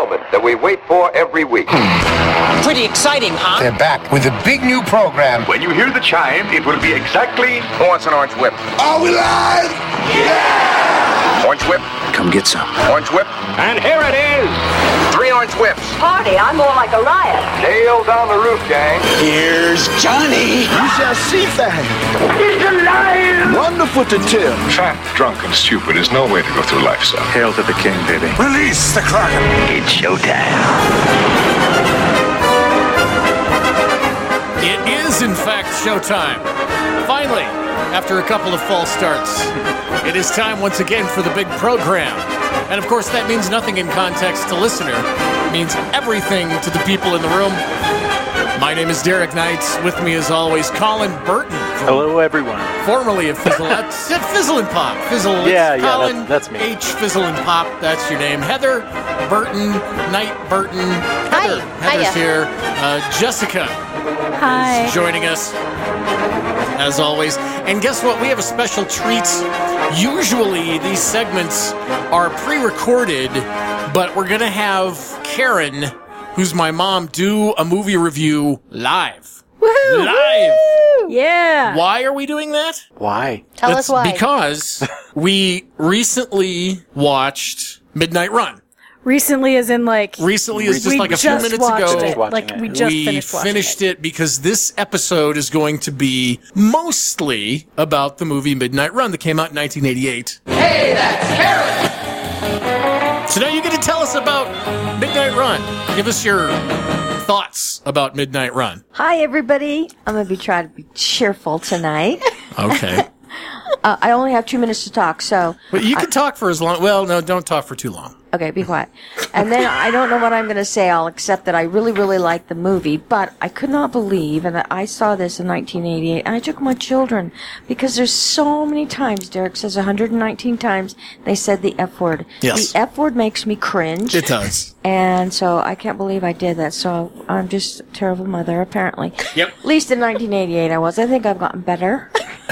moment that we wait for every week. Pretty exciting, huh? They're back with a big new program. When you hear the chime, it will be exactly... Who wants an orange whip? Are we live? Yeah! Orange whip? Come get some. Orange whip? And here it is! 3 orange whips. Party, I'm more like a riot. Tail down the roof, gang. Here's Johnny. You shall see that. It's alive! Wonderful to tell. Fat, drunk, and stupid is no way to go through life, son. Hail to the king, baby. Release the Kraken. It's showtime. It is, in fact, showtime. Finally, after a couple of false starts, it is time once again for the big program. And of course, that means nothing in context to listener. It means everything to the people in the room. My name is Derek Knight. With me, as always, Colin Burton. Hello, everyone. Formerly of Fizzle. Fizzle and Pop. Fizzle. Yeah, Colin that's me. H. Fizzle and Pop. That's your name. Heather Burton. Knight Burton. Heather. Heather's here. Jessica. Hi. Is joining us, as always. And guess what? We have a special treat. Usually, these segments are pre-recorded, but we're going to have Karen, who's my mom, do a movie review live. Woohoo! Live! Woo! Yeah! Why are we doing that? Why? Tell us why. Because we recently watched Midnight Run. Recently as in like... Recently is just we like a few just minutes watched ago. it. Like we just finished it because this episode is going to be mostly about the movie Midnight Run that came out in 1988. Hey, that's Karen! So now you get to tell us about Midnight Run. Give us your thoughts about Midnight Run. Hi, everybody. I'm going to be trying to be cheerful tonight. Okay. I only have 2 minutes to talk, so... But you can talk for as long... Well, no, don't talk for too long. Okay, be quiet. And then I don't know what I'm going to say. I'll accept that I really, really like the movie, but I could not believe, and I saw this in 1988, and I took my children, because there's so many times, Derek says 119 times, they said the F word. Yes. The F word makes me cringe. It does. And so I can't believe I did that, so I'm just a terrible mother, apparently. Yep. At least in 1988 I was. I think I've gotten better.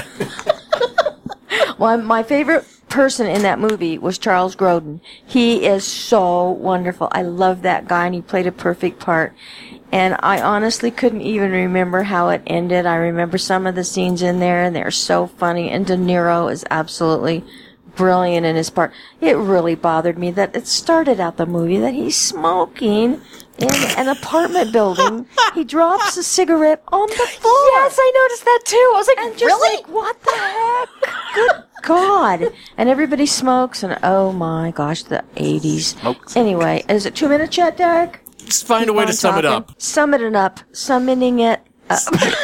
Well, my favorite person in that movie was Charles Grodin. He is so wonderful. I love that guy, and he played a perfect part. And I honestly couldn't even remember how it ended. I remember some of the scenes in there, and they're so funny. And De Niro is absolutely brilliant in his part. It really bothered me that it started out the movie that he's smoking in an apartment building. He drops a cigarette on the floor. Yes, I noticed that too. I was like, And just really? like, what the heck? Good God. And everybody smokes, and oh my gosh, the 80s. Smokes. Anyway, is it 2 minutes yet, Derek? Just find a way to sum it up. Summoning it up.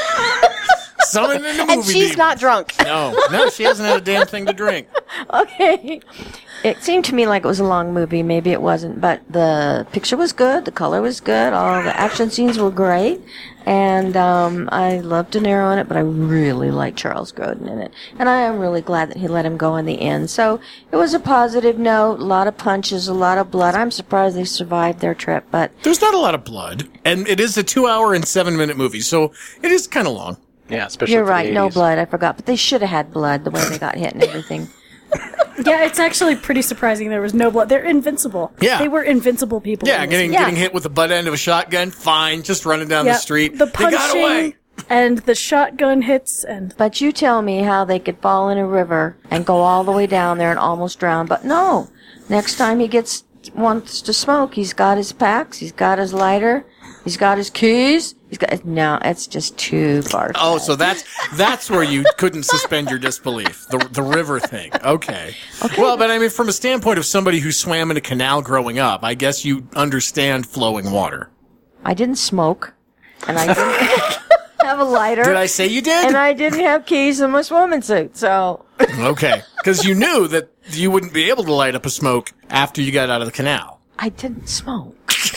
Summon in the movie. And she's not drunk. No, she hasn't had a damn thing to drink. Okay. It seemed to me like it was a long movie. Maybe it wasn't, but the picture was good. The color was good. All the action scenes were great. And I loved De Niro in it, but I really liked Charles Grodin in it. And I am really glad that he let him go in the end. So it was a positive note. A lot of punches, a lot of blood. I'm surprised they survived their trip, but... There's not a lot of blood. And it is a 2-hour and 7-minute movie, so it is kind of long. Yeah, especially You're for the right, no 80s. blood. I forgot. But they should have had blood, the way they got hit and everything. Yeah, it's actually pretty surprising there was no blood. They're invincible. Yeah. They were invincible people. Yeah, in this movie. getting hit with the butt end of a shotgun, fine. Just running down the street. The They got away. punching and the shotgun hits and... But you tell me how they could fall in a river and go all the way down there and almost drown. But no. Next time he wants to smoke, he's got his packs, he's got his lighter, he's got his keys. No, it's just too far. Oh, so that's where you couldn't suspend your disbelief. The river thing. Okay. Well, but I mean, from a standpoint of somebody who swam in a canal growing up, I guess you understand flowing water. I didn't smoke, and I didn't have a lighter. Did I say you did? And I didn't have keys in my swimming suit, so... Okay. Because you knew that you wouldn't be able to light up a smoke after you got out of the canal. I didn't smoke.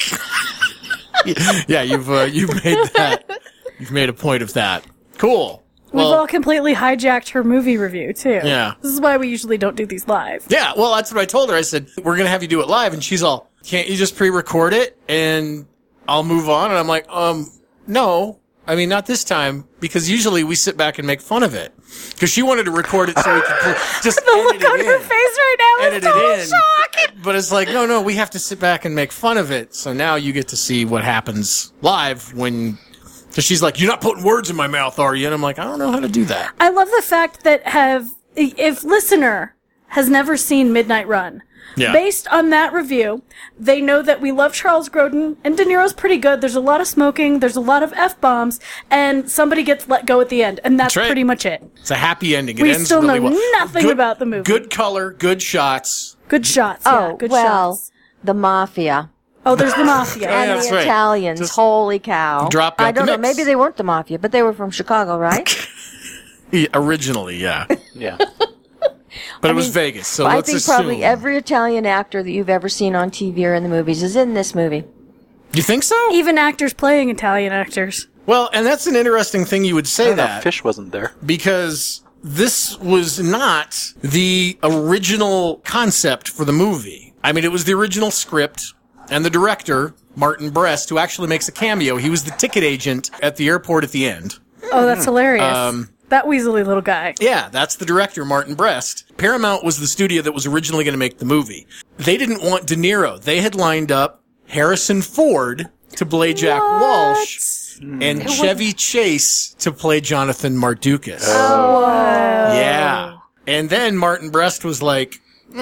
Yeah, you've made that. You've made a point of that. Cool. We've all completely hijacked her movie review, too. Yeah. This is why we usually don't do these live. Yeah, well, that's what I told her. I said, we're going to have you do it live. And she's all, can't you just pre-record it and I'll move on? And I'm like, no. I mean, not this time, because usually we sit back and make fun of it. Because she wanted to record it so we could just The look on her face right now edit is total it in. shock. But it's like, no, we have to sit back and make fun of it. So now you get to see what happens live when... Because she's like, you're not putting words in my mouth, are you? And I'm like, I don't know how to do that. I love the fact that if listener has never seen Midnight Run, based on that review, they know that we love Charles Grodin, and De Niro's pretty good. There's a lot of smoking, there's a lot of F-bombs, and somebody gets let go at the end, and that's right. pretty much it. It's a happy ending. It We ends still really know well. nothing about the movie. Good color, good shots. Good shots, good shots. The Mafia. Oh, there's the Mafia. Yeah, And that's the right. Italians. Just Holy cow. drop out I don't the know. mix. Maybe they weren't the Mafia, but they were from Chicago, right? Yeah, originally, yeah. Yeah. But it was Vegas, so I let's think assume. probably every Italian actor that you've ever seen on TV or in the movies is in this movie. You think so? Even actors playing Italian actors. Well, and that's an interesting thing you would say that. Fish wasn't there. Because this was not the original concept for the movie. I mean, it was the original script, and the director, Martin Brest, who actually makes a cameo. He was the ticket agent at the airport at the end. Oh, that's hilarious. That weaselly little guy. Yeah, that's the director, Martin Brest. Paramount was the studio that was originally going to make the movie. They didn't want De Niro. They had lined up Harrison Ford to play Jack Walsh and Chevy Chase to play Jonathan Mardukas. Oh, wow. Yeah. And then Martin Brest was like,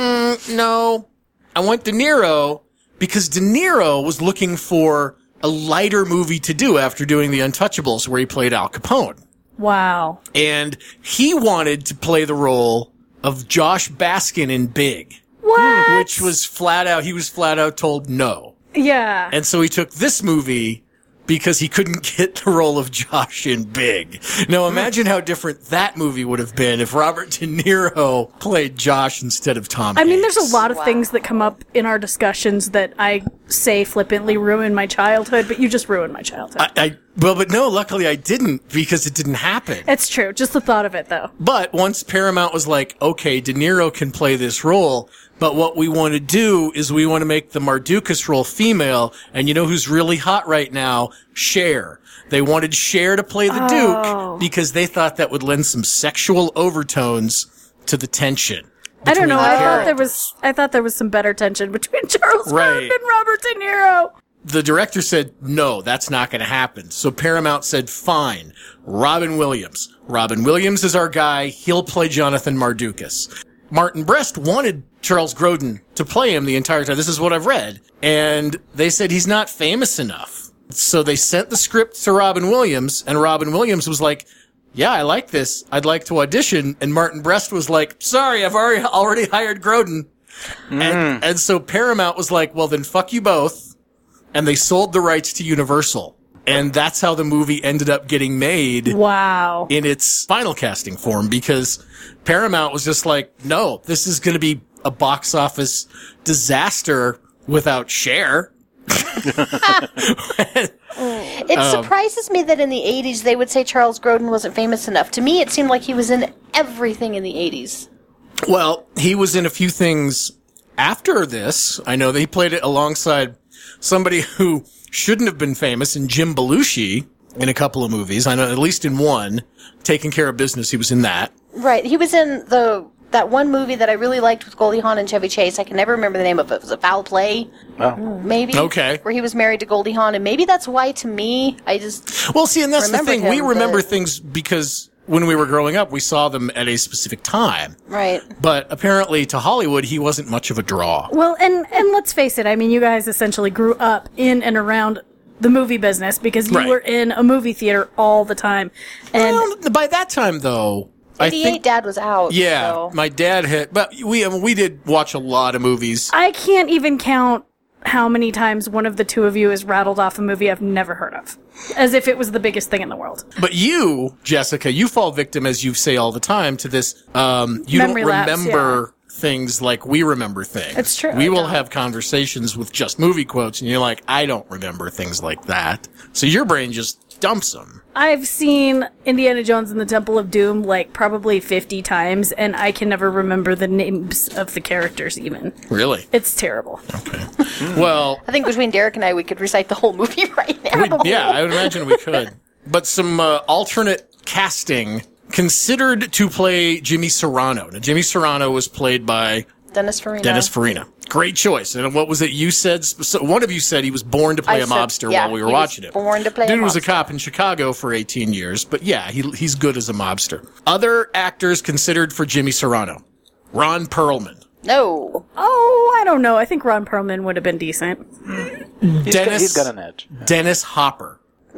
no, I want De Niro, because De Niro was looking for a lighter movie to do after doing The Untouchables, where he played Al Capone. Wow. And he wanted to play the role of Josh Baskin in Big. What? Which was he was flat out told no. Yeah. And so he took this movie because he couldn't get the role of Josh in Big. Now imagine how different that movie would have been if Robert De Niro played Josh instead of Tom I mean, Hanks. there's a lot of things that come up in our discussions that I say flippantly ruin my childhood, but you just ruined my childhood. But no, luckily I didn't, because it didn't happen. It's true. Just the thought of it, though. But once Paramount was like, okay, De Niro can play this role, but what we want to do is we want to make the Mardukas role female, and you know who's really hot right now? Cher. They wanted Cher to play the Duke because they thought that would lend some sexual overtones to the tension. I don't know. between the I thought there was some better tension between Charles Grodin and Robert De Niro. The director said, no, that's not going to happen. So Paramount said, fine, Robin Williams. Robin Williams is our guy. He'll play Jonathan Mardukas. Martin Brest wanted Charles Grodin to play him the entire time. This is what I've read. And they said he's not famous enough. So they sent the script to Robin Williams, and Robin Williams was like, yeah, I like this. I'd like to audition. And Martin Brest was like, sorry, I've already hired Grodin. And so Paramount was like, well, then fuck you both. And they sold the rights to Universal. And that's how the movie ended up getting made. Wow. In its final casting form, because Paramount was just like, no, this is going to be a box office disaster without Cher. It surprises me that in the 80s they would say Charles Grodin wasn't famous enough. To me, it seemed like he was in everything in the 80s. Well, he was in a few things after this. I know that he played it alongside somebody who shouldn't have been famous, in Jim Belushi, in a couple of movies. I know, at least in one, Taking Care of Business, he was in that. Right. He was in that one movie that I really liked with Goldie Hawn and Chevy Chase. I can never remember the name of it. It was a Foul Play, maybe. Okay. Where he was married to Goldie Hawn, and maybe that's why, to me, I just Well, see, and that's the remembered thing. We him, remember but- things because when we were growing up, we saw them at a specific time. Right. But apparently, to Hollywood, he wasn't much of a draw. Well, and let's face it. I mean, you guys essentially grew up in and around the movie business because you Right. were in a movie theater all the time. And Well, by that time, though, I 88, think, Dad was out. yeah, so. my dad had, but we did watch a lot of movies. I can't even count how many times one of the two of you has rattled off a movie I've never heard of. As if it was the biggest thing in the world. But you, Jessica, you fall victim, as you say all the time, to this, you Memory don't lapse, remember things like we remember things. It's true, We I will don't. have conversations with just movie quotes, and you're like, I don't remember things like that. So your brain just dumps them. I've seen Indiana Jones and the Temple of Doom like probably 50 times, and I can never remember the names of the characters even. Really? It's terrible. Well, I think between Derek and I, we could recite the whole movie right now. yeah, I would imagine we could. but some alternate casting considered to play Jimmy Serrano. Now, Jimmy Serrano was played by Dennis Farina. Dennis Farina. Great choice. And what was it you said? So one of you said he was born to play a mobster while we were watching it. Born to play Dude a mobster. was a cop in Chicago for 18 years, but yeah, he's good as a mobster. Other actors considered for Jimmy Serrano. Ron Perlman. No. Oh, I don't know. I think Ron Perlman would have been decent. He's got an edge. Dennis Hopper.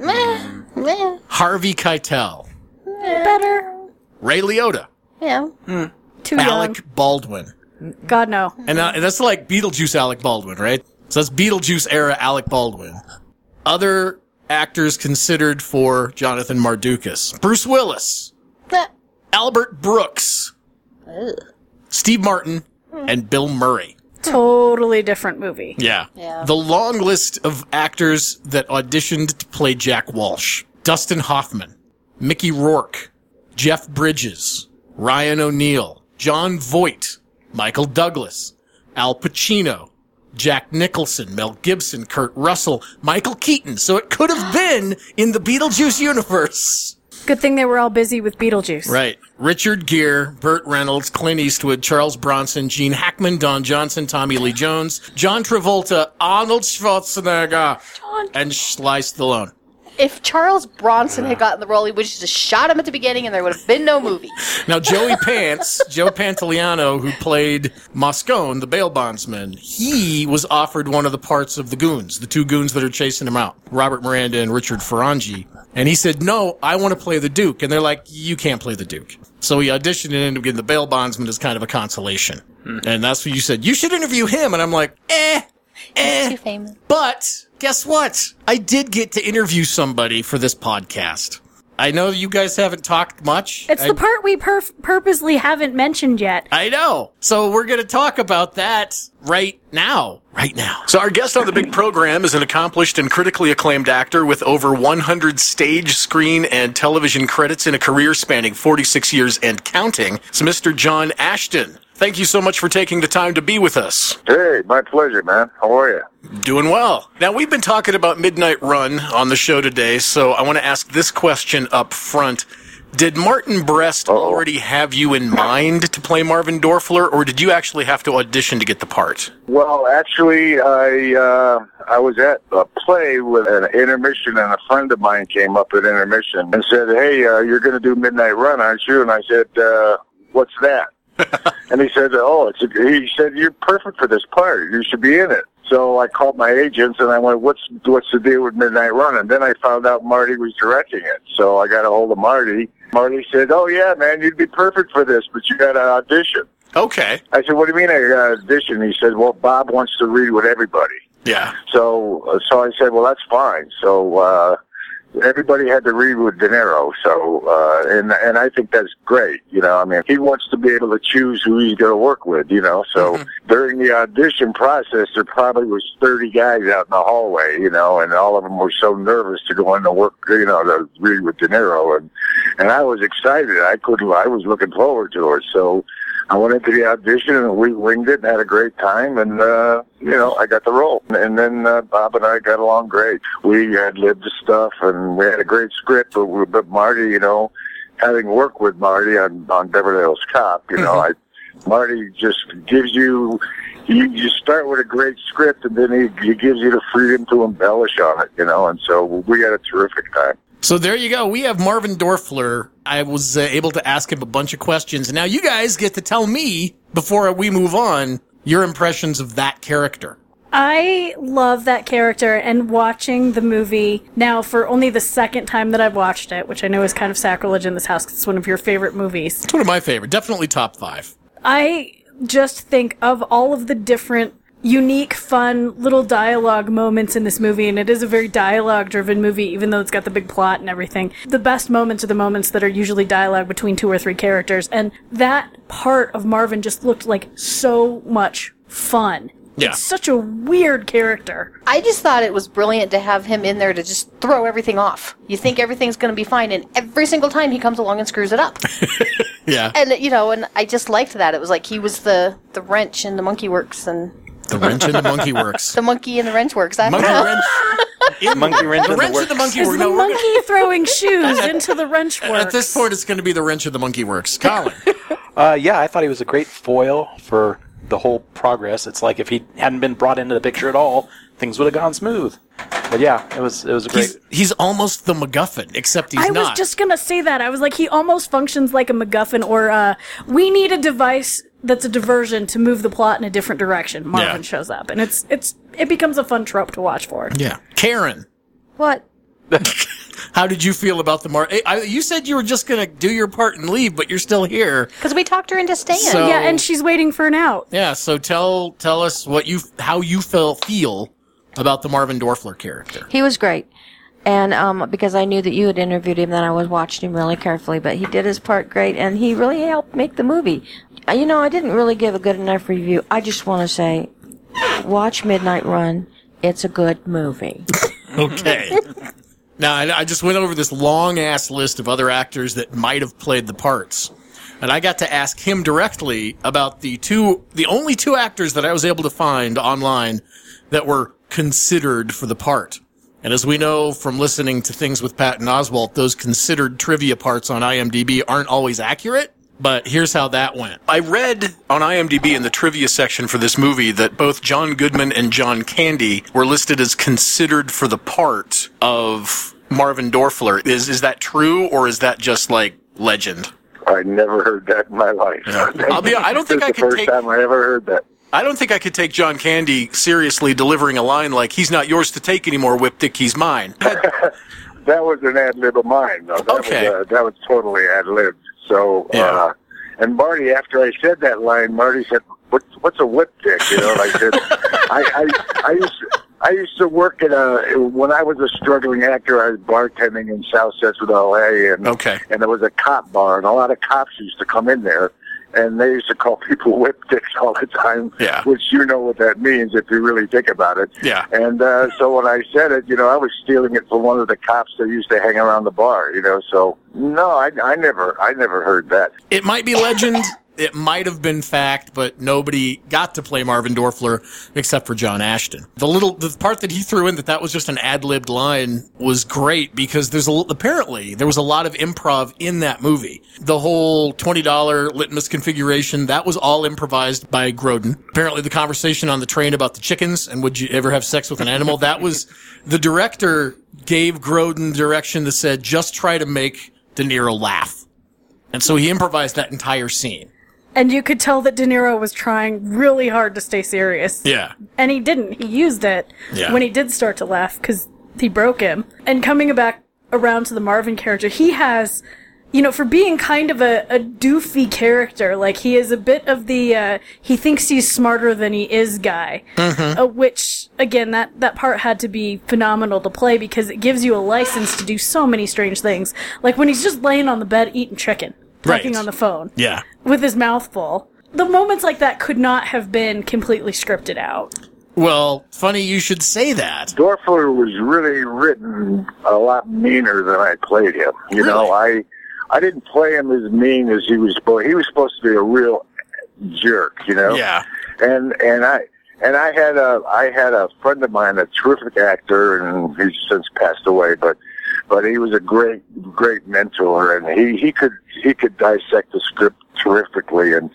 Meh. Harvey Keitel. Better. Ray Liotta. Yeah. Too Alec young. Baldwin. God, no. And that's like Beetlejuice Alec Baldwin, right? So that's Beetlejuice era Alec Baldwin. Other actors considered for Jonathan Mardukas. Bruce Willis. Albert Brooks. Steve Martin. And Bill Murray. Totally different movie. Yeah. The long list of actors that auditioned to play Jack Walsh. Dustin Hoffman. Mickey Rourke. Jeff Bridges. Ryan O'Neal. John Voight. Michael Douglas, Al Pacino, Jack Nicholson, Mel Gibson, Kurt Russell, Michael Keaton. So it could have been in the Beetlejuice universe. Good thing they were all busy with Beetlejuice. Right. Richard Gere, Burt Reynolds, Clint Eastwood, Charles Bronson, Gene Hackman, Don Johnson, Tommy Lee Jones, John Travolta, Arnold Schwarzenegger, and Sly Stallone. If Charles Bronson had gotten the role, he would have just shot him at the beginning and there would have been no movie. Now, Joe Pantoliano, who played Moscone, the bail bondsman, he was offered one of the parts of the goons, the two goons that are chasing him out, Robert Miranda and Richard Ferrangi. And he said, no, I want to play the Duke. And they're like, you can't play the Duke. So he auditioned and ended up getting the bail bondsman as kind of a consolation. And that's what you said. You should interview him. And I'm like, He's too famous. But guess what? I did get to interview somebody for this podcast. I know you guys haven't talked much. It's the part we purposely haven't mentioned yet. I know. So we're going to talk about that right now. Right now. So our guest on the big program is an accomplished and critically acclaimed actor with over 100 stage, screen, and television credits in a career spanning 46 years and counting. It's Mr. John Ashton. Thank you so much for taking the time to be with us. Hey, my pleasure, man. How are you? Doing well. Now, we've been talking about Midnight Run on the show today, so I want to ask this question up front. Did Martin Brest already have you in mind to play Marvin Dorfler, or did you actually have to audition to get the part? Well, actually, I was at a play with an intermission, and a friend of mine came up at intermission and said, hey, you're going to do Midnight Run, aren't you? And I said, what's that? And he said, he said, you're perfect for this part. You should be in it. So I called my agents and I went, what's the deal with Midnight Run? And then I found out Marty was directing it. So I got a hold of Marty. Marty said, oh yeah, man, you'd be perfect for this, but you got to audition. Okay. I said, what do you mean I got to audition? He said, well, Bob wants to read with everybody. Yeah. So I said, well, that's fine. So, everybody had to read with De Niro, so and I think that's great. You know, I mean, he wants to be able to choose who he's going to work with. You know, so during the audition process, there probably was 30 guys out in the hallway. You know, and all of them were so nervous to go in to work. You know, to read with De Niro, and I was excited. I was looking forward to it. So I went into the audition and we winged it and had a great time, and you know, I got the role. And then Bob and I got along great. We had lived the stuff and we had a great script, but Marty, you know, having worked with Marty on Beverly Hills Cop, you know, Marty just gives you start with a great script and then he gives you the freedom to embellish on it, you know, and so we had a terrific time. So there you go. We have Marvin Dorfler. I was able to ask him a bunch of questions. Now you guys get to tell me, before we move on, your impressions of that character. I love that character, and watching the movie now for only the second time that I've watched it, which I know is kind of sacrilege in this house because it's one of your favorite movies. It's one of my favorite. Definitely top 5. I just think of all of the different unique, fun, little dialogue moments in this movie, and it is a very dialogue-driven movie, even though it's got the big plot and everything. The best moments are the moments that are usually dialogue between 2 or 3 characters, and that part of Marvin just looked like so much fun. Yeah. It's such a weird character. I just thought it was brilliant to have him in there to just throw everything off. You think everything's going to be fine, and every single time he comes along and screws it up. Yeah. And, you know, and I just liked that. It was like he was the wrench in the monkey works and... The wrench in the monkey works. The monkey in the wrench works. I don't Monkey know. wrench. Monkey wrench. The wrench of the monkey Is works. the monkey throwing shoes into the wrench works? At this point, it's going to be the wrench of the monkey works. Colin. Yeah, I thought he was a great foil for the whole progress. It's like if he hadn't been brought into the picture at all, things would have gone smooth. But yeah, it was a great. He's almost the MacGuffin, except he's not. I was just gonna say that. I was like, he almost functions like a MacGuffin, or we need a device that's a diversion to move the plot in a different direction. Marvin shows up, and it becomes a fun trope to watch for. Yeah, Karen. What? How did you feel about the you said you were just going to do your part and leave, but you're still here. Because we talked her into staying. So, yeah, and she's waiting for an out. Yeah, so tell us how you feel about the Marvin Dorfler character. He was great. And because I knew that you had interviewed him, then I was watching him really carefully. But he did his part great, and he really helped make the movie. You know, I didn't really give a good enough review. I just want to say, watch Midnight Run. It's a good movie. Okay. Now, I just went over this long-ass list of other actors that might have played the parts. And I got to ask him directly about the only two actors that I was able to find online that were considered for the part. And as we know from listening to things with Patton Oswalt, those considered trivia parts on IMDb aren't always accurate. But here's how that went. I read on IMDb in the trivia section for this movie that both John Goodman and John Candy were listed as considered for the part of Marvin Dorfler. Is that true, or is that just like legend? I never heard that in my life. Yeah. I don't think I could take. First time I ever heard that. I don't think I could take John Candy seriously delivering a line like, "He's not yours to take anymore, Whipdick, he's mine." That was an ad lib of mine, though. That was totally ad libbed. So, and Marty, after I said that line, Marty said, "What's a whip dick?" You know, and I said, I used to work at when I was a struggling actor, I was bartending in South Central LA, and there was a cop bar, and a lot of cops used to come in there, and they used to call people whip dicks all the time, which you know what that means if you really think about it. Yeah. And so when I said it, you know, I was stealing it from one of the cops that used to hang around the bar, you know. So no, I never heard that. It might be legend. It might have been fact, but nobody got to play Marvin Dorfler except for John Ashton. The part that he threw in that was just an ad-libbed line was great because apparently there was a lot of improv in that movie. The whole $20 litmus configuration, that was all improvised by Grodin. Apparently the conversation on the train about the chickens and would you ever have sex with an animal, that was the director gave Grodin direction that said, just try to make De Niro laugh. And so he improvised that entire scene. And you could tell that De Niro was trying really hard to stay serious. Yeah. And he didn't. He used it when he did start to laugh because he broke him. And coming back around to the Marvin character, he has, you know, for being kind of a doofy character, like he is a bit of the, he thinks he's smarter than he is guy. Mm-hmm. Which, again, that part had to be phenomenal to play because it gives you a license to do so many strange things. Like when he's just laying on the bed eating chicken. Talking on the phone. Yeah. With his mouth full. The moments like that could not have been completely scripted out. Well, funny you should say that. Dorfler was really written a lot meaner than I played him. You know, I didn't play him as mean as he was supposed. He was supposed to be a real jerk, you know? Yeah. And I had a friend of mine, a terrific actor, and he's since passed away, but he was a great mentor, and he could dissect the script terrifically. And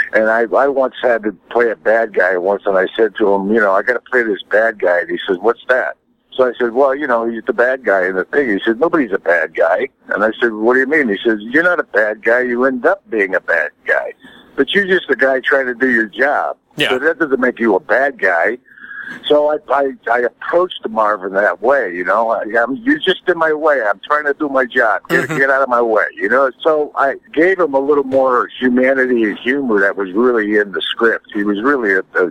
I once had to play a bad guy once, and I said to him, you know, I got to play this bad guy. And he says, "What's that?" So I said, "Well, you know, he's the bad guy in the thing." He said, "Nobody's a bad guy." And I said, "What do you mean?" He says, "You're not a bad guy. You end up being a bad guy, but you're just a guy trying to do your job. Yeah. So that doesn't make you a bad guy." So I approached Marvin that way, you know. You're just in my way. I'm trying to do my job. Get out of my way, you know. So I gave him a little more humanity and humor that was really in the script. He was really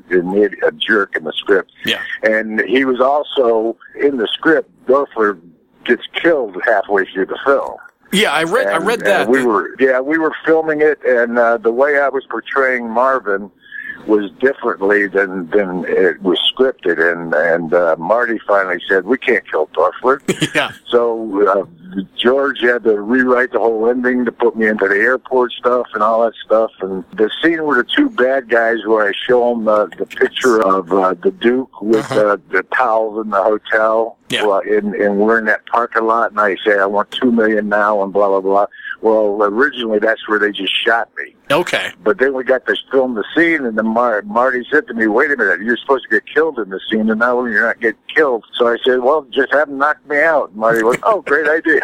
a jerk in the script. Yeah. And he was also in the script. Dorfler gets killed halfway through the film. Yeah, I read that. We were filming it, and the way I was portraying Marvin, was differently than it was scripted, and Marty finally said, "We can't kill Torchwood." Yeah. So George had to rewrite the whole ending to put me into the airport stuff and all that stuff. And the scene where the two bad guys, where I show them the picture of the Duke with the towels in the hotel, and we're in that parking lot, and I say, "I want $2 million now," and blah blah blah. Well, originally that's where they just shot me. Okay. But then we got to film the scene, and then Marty said to me, "Wait a minute, you're supposed to get killed in the scene, and now you're not getting killed." So I said, "Well, just have them knock me out." And Marty went, "Oh, great idea."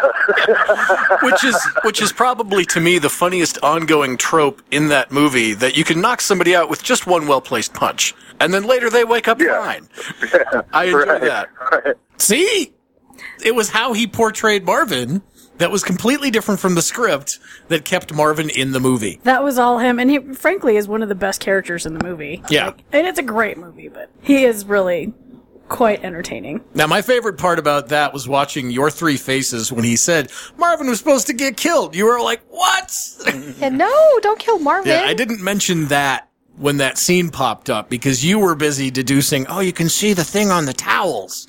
which is probably, to me, the funniest ongoing trope in that movie, that you can knock somebody out with just one well-placed punch, and then later they wake up fine. I enjoy that. Right. See? It was how he portrayed Marvin that was completely different from the script that kept Marvin in the movie. That was all him, and he, frankly, is one of the best characters in the movie. Yeah. And it's a great movie, but he is really quite entertaining. Now, my favorite part about that was watching your three faces when he said, Marvin was supposed to get killed. You were like, what? Yeah, no, don't kill Marvin. Yeah, I didn't mention that when that scene popped up because you were busy deducing, oh, you can see the thing on the towels.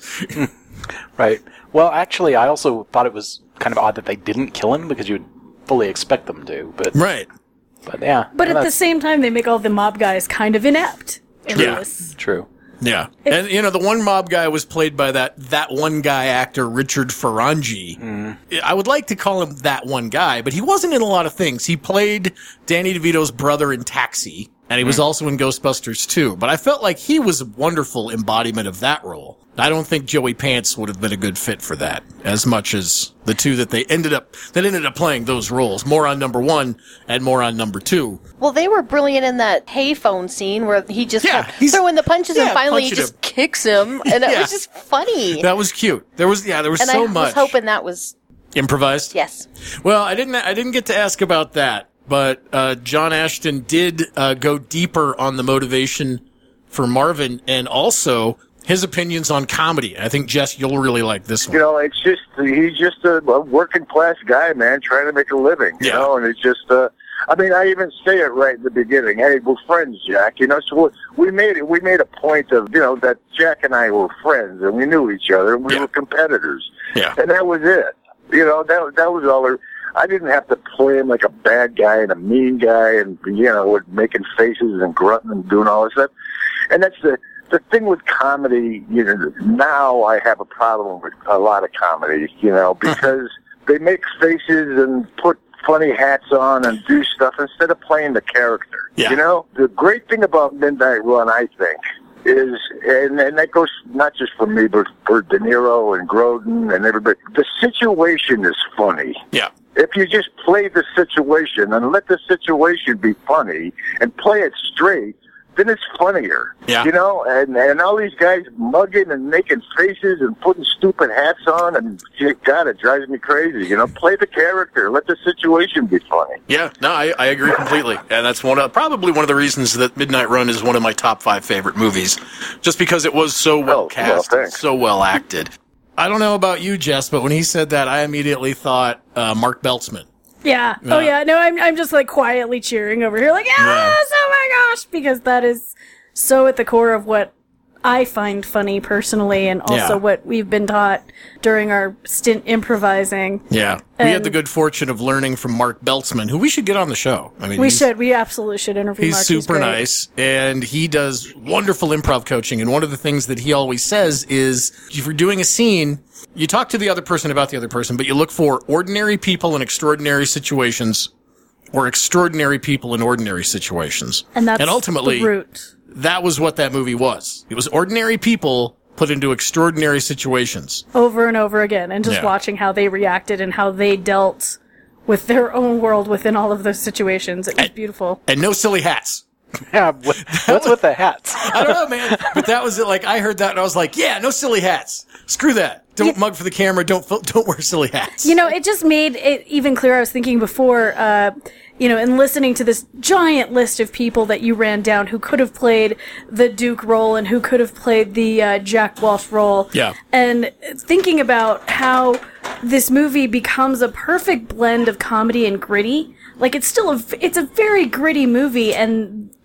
Right. Well, actually, I also thought it was kind of odd that they didn't kill him because you would fully expect them to. But right. But yeah. But at the same time, they make all the mob guys kind of inept in Yeah. this. True. Yeah. And, you know, the one mob guy was played by that one guy actor, Richard Ferrangi. I would like to call him that one guy, but he wasn't in a lot of things. He played Danny DeVito's brother in Taxi, and he was also in Ghostbusters 2. But I felt like he was a wonderful embodiment of that role. I don't think Joey Pants would have been a good fit for that, as much as the two that ended up playing those roles. More on number one and more on number two. Well, they were brilliant in that payphone scene where he just kept throwing the punches and finally he just kicks him, and it was just funny. That was cute. There was so much. And I was hoping that was improvised. Yes. Well, I didn't get to ask about that, but John Ashton did go deeper on the motivation for Marvin and also his opinions on comedy. I think, Jess, you'll really like this one. You know, he's just a working class guy, man, trying to make a living, you know, and it's just, I mean, I even say it right in the beginning. Hey, we're friends, Jack, you know, so we made a point of, you know, that Jack and I were friends and we knew each other and we were competitors. Yeah. And that was it. You know, that was all I didn't have to play him like a bad guy and a mean guy and, you know, with making faces and grunting and doing all this stuff. And that's the thing with comedy, you know, now I have a problem with a lot of comedy, you know, because they make faces and put funny hats on and do stuff instead of playing the character. Yeah. You know, the great thing about Midnight Run, I think, is, and that goes not just for me, but for De Niro and Grodin and everybody, the situation is funny. Yeah. If you just play the situation and let the situation be funny and play it straight, then it's funnier. Yeah. You know, and all these guys mugging and making faces and putting stupid hats on, and God, it drives me crazy. You know, play the character, let the situation be funny. Yeah, no, I agree completely. And that's probably one of the reasons that Midnight Run is one of my top 5 favorite movies, just because it was so well cast, and so well acted. I don't know about you, Jess, but when he said that, I immediately thought Mark Beltzman. Yeah. Oh, yeah. No, I'm just like quietly cheering over here, like, yes, oh my gosh, because that is so at the core of what I find funny personally, and also what we've been taught during our stint improvising. Yeah. We had the good fortune of learning from Mark Beltzman, who we should get on the show. I mean, we absolutely should interview Mark. He's super nice, and he does wonderful improv coaching, and one of the things that he always says is, if you're doing a scene, you talk to the other person about the other person, but you look for ordinary people in extraordinary situations, or extraordinary people in ordinary situations. And that's ultimately, the root. That was what that movie was. It was ordinary people put into extraordinary situations. Over and over again, and just watching how they reacted and how they dealt with their own world within all of those situations. It was beautiful. And no silly hats. Yeah, what's with the hats? I don't know, man. But that was it. Like, I heard that and I was like, yeah, no silly hats. Screw that. Don't mug for the camera. Don't wear silly hats. You know, it just made it even clearer. I was thinking before, you know, in listening to this giant list of people that you ran down who could have played the Duke role and who could have played the Jack Walsh role. Yeah. And thinking about how this movie becomes a perfect blend of comedy and gritty. Like, it's still it's a very gritty movie, and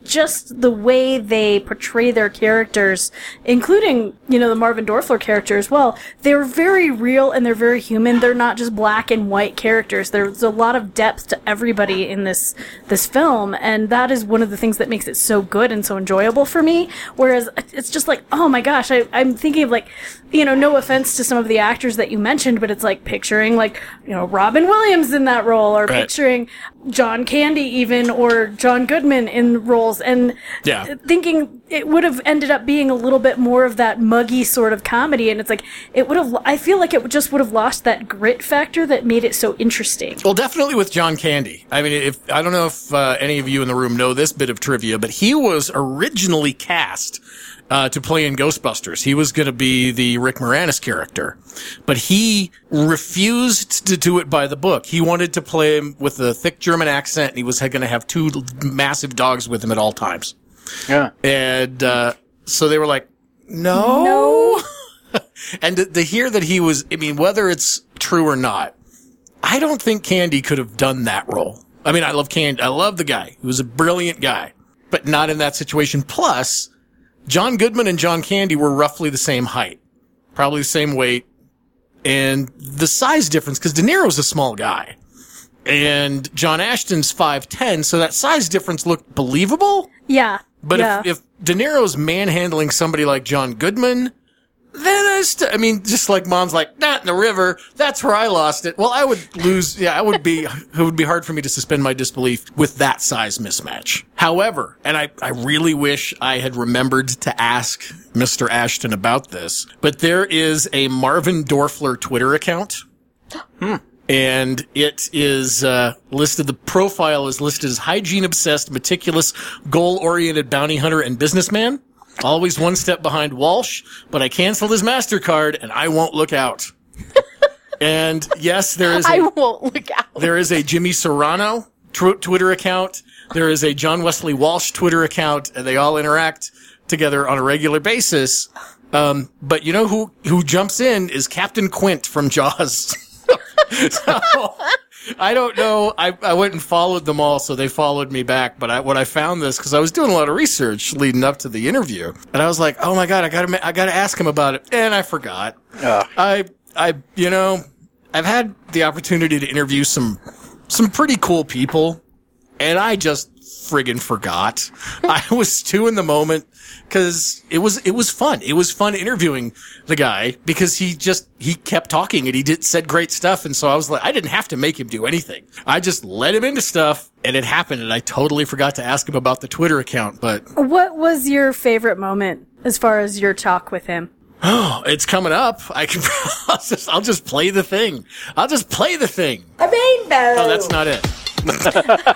just the way they portray their characters, including, the Marvin Dorfler character as well, they're very real and they're very human. They're not just black and white characters. There's a lot of depth to everybody in this film, and that is one of the things that makes it so good and so enjoyable for me. Whereas it's just like, oh my gosh, I'm thinking of like, no offense to some of the actors that you mentioned, but it's like picturing like, Robin Williams in that role, or picturing John Candy even, or John Goodman in roles, and thinking it would have ended up being a little bit more of that muggy sort of comedy, and it's like, I feel like it just would have lost that grit factor that made it so interesting. Well, definitely with John Candy. I mean, I don't know if any of you in the room know this bit of trivia, but he was originally cast to play in Ghostbusters. He was going to be the Rick Moranis character, but he refused to do it by the book. He wanted to play him with a thick German accent, and he was going to have 2 massive dogs with him at all times. Yeah. And so they were like, no. And to hear that he was, whether it's true or not, I don't think Candy could have done that role. I mean, I love Candy. I love the guy. He was a brilliant guy, but not in that situation. Plus, John Goodman and John Candy were roughly the same height, probably the same weight, and the size difference, because De Niro's a small guy, and John Ashton's 5'10", so that size difference looked believable. Yeah. But if De Niro's manhandling somebody like John Goodman, then just like Mom's like, not in the river, that's where I lost it. Well, I would lose, it would be hard for me to suspend my disbelief with that size mismatch. However, and I really wish I had remembered to ask Mr. Ashton about this, but there is a Marvin Dorfler Twitter account. And it is listed, the profile is listed as hygiene-obsessed, meticulous, goal-oriented bounty hunter and businessman. Always one step behind Walsh, but I canceled his MasterCard and I won't look out. And yes, I won't look out. There is a Jimmy Serrano Twitter account. There is a John Wesley Walsh Twitter account, and they all interact together on a regular basis. But you know who jumps in is Captain Quint from Jaws. So, I don't know. I went and followed them all, so they followed me back. But when I found this, because I was doing a lot of research leading up to the interview, and I was like, "Oh my god, I gotta ask him about it," and I forgot. I've had the opportunity to interview some pretty cool people, and I just friggin' forgot. I was too in the moment. Because it was fun. It was fun interviewing the guy because he kept talking and he said great stuff. And so I was like, I didn't have to make him do anything. I just let him into stuff and it happened. And I totally forgot to ask him about the Twitter account. But what was your favorite moment as far as your talk with him? Oh, it's coming up. I'll just play the thing. I'll just play the thing. A rainbow. Oh, that's not it.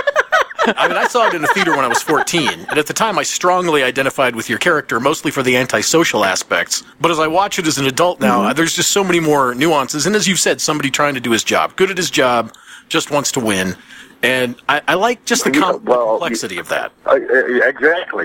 I saw it in the theater when I was 14, and at the time I strongly identified with your character, mostly for the antisocial aspects. But as I watch it as an adult now, there's just so many more nuances. And as you've said, somebody trying to do his job, good at his job, just wants to win. And I like just the complexity of that. Exactly.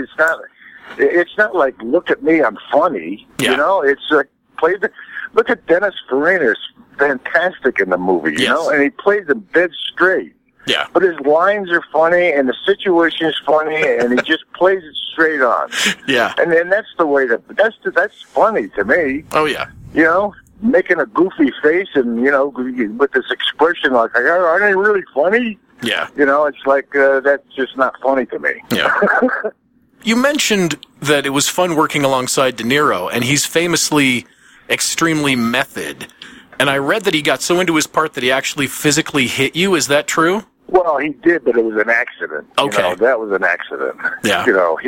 It's not like, look at me, I'm funny. Yeah. It's like, look at Dennis Farina, fantastic in the movie, and he plays them dead straight. Yeah. But his lines are funny, and the situation is funny, and he just plays it straight on. Yeah. And then that's the way that's funny to me. Oh, yeah. Making a goofy face and, with this expression like, aren't they really funny? Yeah. It's like, that's just not funny to me. Yeah. You mentioned that it was fun working alongside De Niro, and he's famously extremely method. And I read that he got so into his part that he actually physically hit you. Is that true? Well, he did, but it was an accident. Okay. That was an accident. Yeah.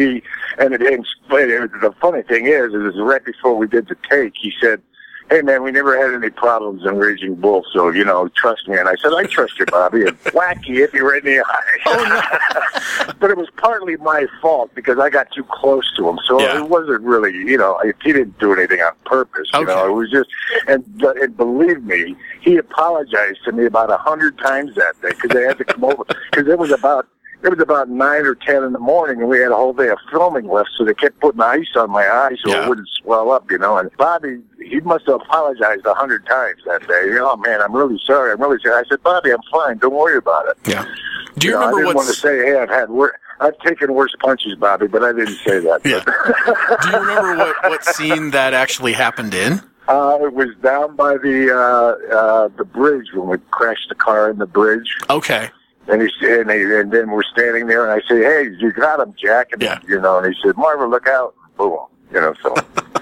The funny thing is right before we did the take, he said, "Hey, man, we never had any problems in Raging Bull, so, trust me." And I said, "I trust you, Bobby." And whack, he hit me right in the eye. Oh, no. But it was partly my fault because I got too close to him. So It wasn't really, he didn't do anything on purpose. Okay. It was just, and believe me, he apologized to me about 100 times that day because they had to come over. Because it was about 9 or 10 in the morning, and we had a whole day of filming left, so they kept putting ice on my eyes so it wouldn't swell up, And Bobby, he must have apologized 100 times that day. "Oh, man, I'm really sorry. I said, "Bobby, I'm fine. Don't worry about it." Yeah. Do you remember I didn't want to say, "Hey, I've taken worse punches, Bobby, but I didn't say that. Yeah. Do you remember what scene that actually happened in? It was down by the bridge when we crashed the car in the bridge. Okay. And and then we're standing there, and I say, "Hey, you got him, Jack." And, and he said, "Marva, look out!" Boom. So.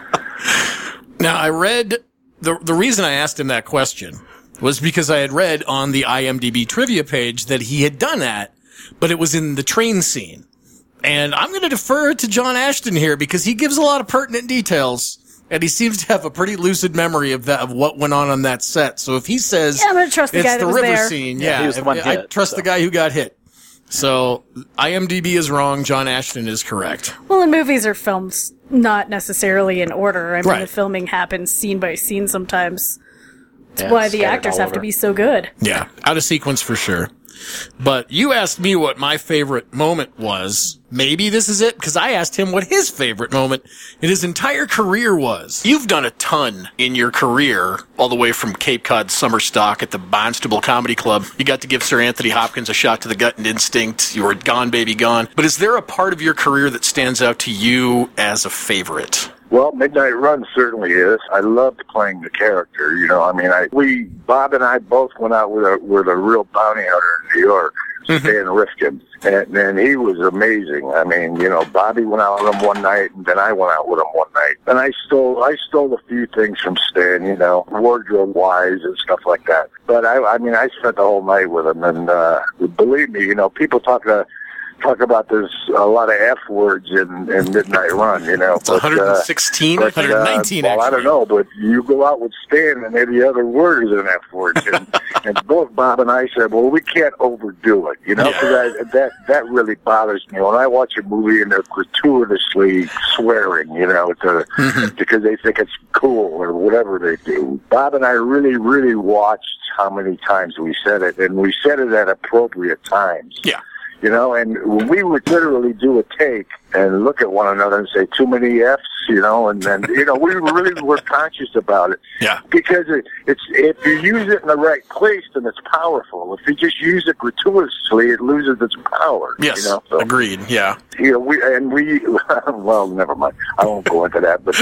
Now, I read the reason I asked him that question was because I had read on the IMDb trivia page that he had done that, but it was in the train scene. And I'm going to defer to John Ashton here because he gives a lot of pertinent details. And he seems to have a pretty lucid memory of what went on that set. So if he says I'm gonna trust the guy it's that the was river there. scene, he was the one I hit, trust the guy who got hit. So IMDb is wrong. John Ashton is correct. Well, and movies are filmed not necessarily in order. I mean, Right. the filming happens scene by scene sometimes. That's Yeah, why the scattered actors all have to over. be so good. Yeah, out of sequence for sure. But you asked me what my favorite moment was. Maybe this is it, because I asked him what his favorite moment in his entire career was. You've done a ton in your career, all the way from Cape Cod summer stock at the Barnstable Comedy Club. You got to give Sir Anthony Hopkins a shot to the gut and instinct. You were Gone Baby Gone. But is there a part of your career that stands out to you as a favorite? Well, Midnight Run certainly is. I loved playing the character. Bob and I both went out with a real bounty hunter in New York, Stan Rifkin, and he was amazing. I mean, Bobby went out with him one night, and then I went out with him one night, and I stole a few things from Stan, wardrobe wise and stuff like that. But I spent the whole night with him, and believe me, people talk about there's a lot of F words in Midnight Run, It's 116, 119, well, I actually. don't know, but you go out with Stan and every other word is an F word. And both Bob and I said, well, we can't overdo it, because that really bothers me. When I watch a movie and they're gratuitously swearing, because they think it's cool or whatever they do. Bob and I really, really watched how many times we said it, and we said it at appropriate times. Yeah. And we would literally do a take and look at one another and say, too many F's, and then, we really were conscious about it. Yeah. Because it's if you use it in the right place, then it's powerful. If you just use it gratuitously, it loses its power. Yes, So, agreed, yeah. well, never mind. I won't go into that, but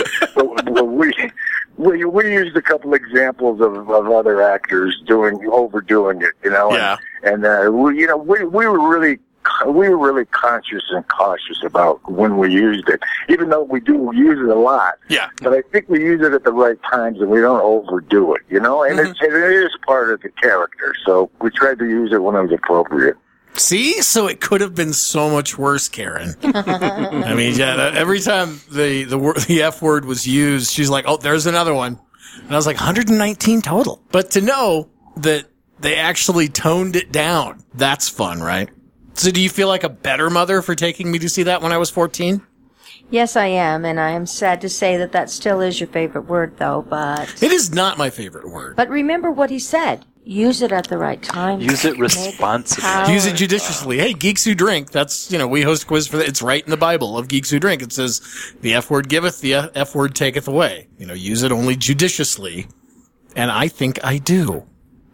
we used a couple examples of other actors overdoing it, Yeah. And we were really conscious and cautious about when we used it, even though we do use it a lot. Yeah. But I think we use it at the right times and we don't overdo it, and it is part of the character. So we tried to use it when it was appropriate. See? So it could have been so much worse, Karen. I mean, every time the F word was used, she's like, oh, there's another one. And I was like, 119 total. But to know that they actually toned it down, that's fun, right? So do you feel like a better mother for taking me to see that when I was 14? Yes, I am, and I am sad to say that still is your favorite word, though, but... It is not my favorite word. But remember what he said. Use it at the right time. Use it responsibly. Use it judiciously. Hey, Geeks Who Drink, that's, we host a quiz for that. It's right in the Bible of Geeks Who Drink. It says, the F word giveth, the F word taketh away. Use it only judiciously. And I think I do.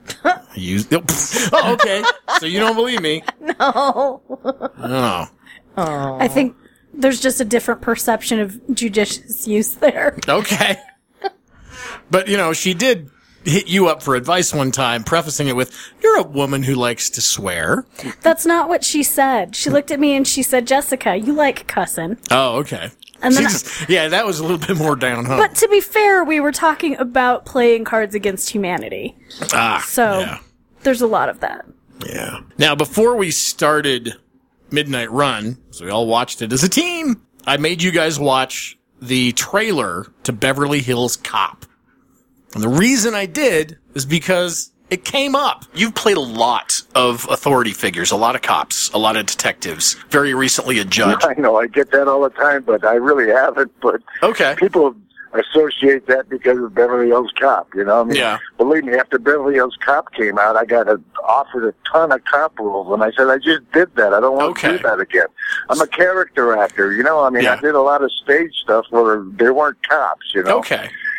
Oh, okay. So you don't believe me. No. Oh. I think there's just a different perception of judicious use there. Okay. But, she did hit you up for advice one time, prefacing it with, you're a woman who likes to swear. That's not what she said. She looked at me and she said, Jessica, you like cussing. Oh, okay. And then that was a little bit more down home. But to be fair, we were talking about playing Cards Against Humanity. So there's a lot of that. Yeah. Now, before we started Midnight Run, so we all watched it as a team, I made you guys watch the trailer to Beverly Hills Cop. And the reason I did is because it came up. You've played a lot of authority figures, a lot of cops, a lot of detectives, very recently a judge. I know, I get that all the time, but I really haven't. But okay. People associate that because of Beverly Hills Cop, Yeah. Believe me, after Beverly Hills Cop came out, I got offered a ton of cop roles, and I said, I just did that. I don't want to do that again. I'm a character actor, I did a lot of stage stuff where they weren't cops, Okay.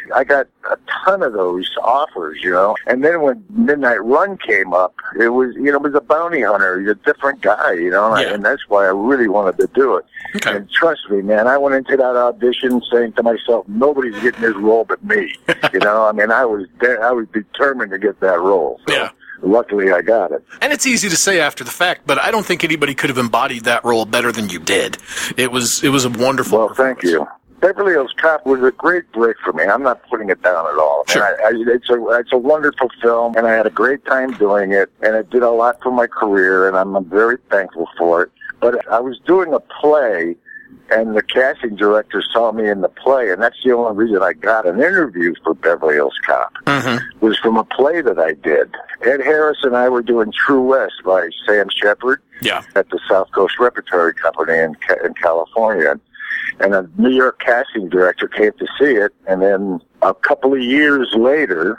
I got a ton of those offers, you know. And then when Midnight Run came up, it was, you know, it was a bounty hunter. You're a different guy, you know, and that's why I really wanted to do it. Okay. And trust me, man, I went into that audition saying to myself, nobody's getting this role but me. You know, I mean, I was determined to get that role. So. Yeah. Luckily, I got it. And it's easy to say after the fact, but I don't think anybody could have embodied that role better than you did. It was a wonderful. Well, thank you. Beverly Hills Cop was a great break for me. I'm not putting it down at all. Sure. It's a wonderful film, and I had a great time doing it, and it did a lot for my career, and I'm very thankful for it. But I was doing a play, and the casting director saw me in the play, and that's the only reason I got an interview for Beverly Hills Cop. Mm-hmm. Was from a play that I did. Ed Harris and I were doing True West by Sam Shepard at the South Coast Repertory Company in California. And a New York casting director came to see it, and then a couple of years later,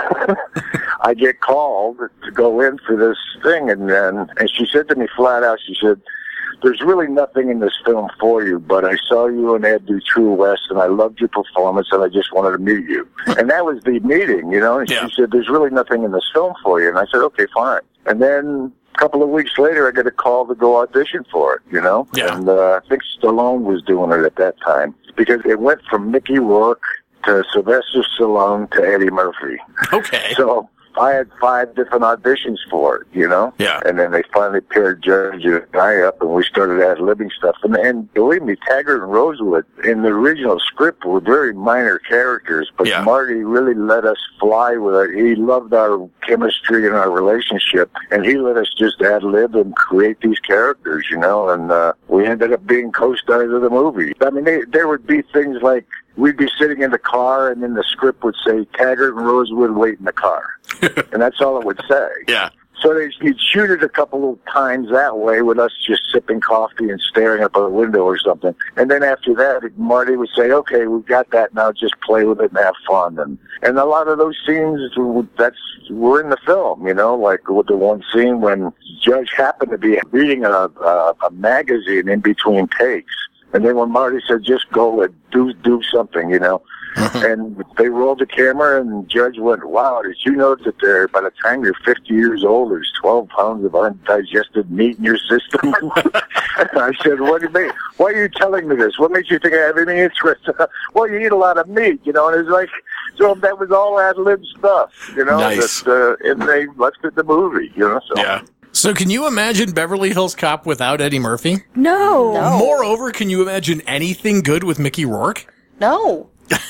I get called to go in for this thing, and she said to me flat out, she said, "There's really nothing in this film for you, but I saw you and Ed do True West, and I loved your performance, and I just wanted to meet you." And that was the meeting, you know, and she said, "There's really nothing in this film for you." And I said, "Okay, fine." And then a couple of weeks later, I get a call to go audition for it, you know? Yeah. And I think Stallone was doing it at that time, because it went from Mickey Rourke to Sylvester Stallone to Eddie Murphy. Okay. So I had 5 different auditions for it, you know? Yeah. And then they finally paired Judge and I up, and we started ad-libbing stuff. And believe me, Taggart and Rosewood, in the original script, were very minor characters, but Marty really let us fly with it. He loved our chemistry and our relationship, and he let us just ad-lib and create these characters, you know? And we ended up being co-stars of the movie. I mean, there would be things like, we'd be sitting in the car, and then the script would say, Taggart and Rosewood wait in the car. And that's all it would say. Yeah. So you'd shoot it a couple of times that way with us just sipping coffee and staring up a window or something. And then after that, Marty would say, "Okay, we've got that now, just play with it and have fun." And a lot of those scenes were in the film, you know, like with the one scene when Judge happened to be reading a magazine in between takes. And then when Marty said, "Just go and do something," you know. And they rolled the camera, and Judge went, "Wow, did you know that by the time you're 50 years old, there's 12 pounds of undigested meat in your system?" And I said, "What do you mean? Why are you telling me this? What makes you think I have any interest?" "Well, you eat a lot of meat, you know." And it's like, so that was all ad-lib stuff, you know. Nice. And they left it the movie, you know. So. Yeah. So can you imagine Beverly Hills Cop without Eddie Murphy? No. Moreover, can you imagine anything good with Mickey Rourke? No.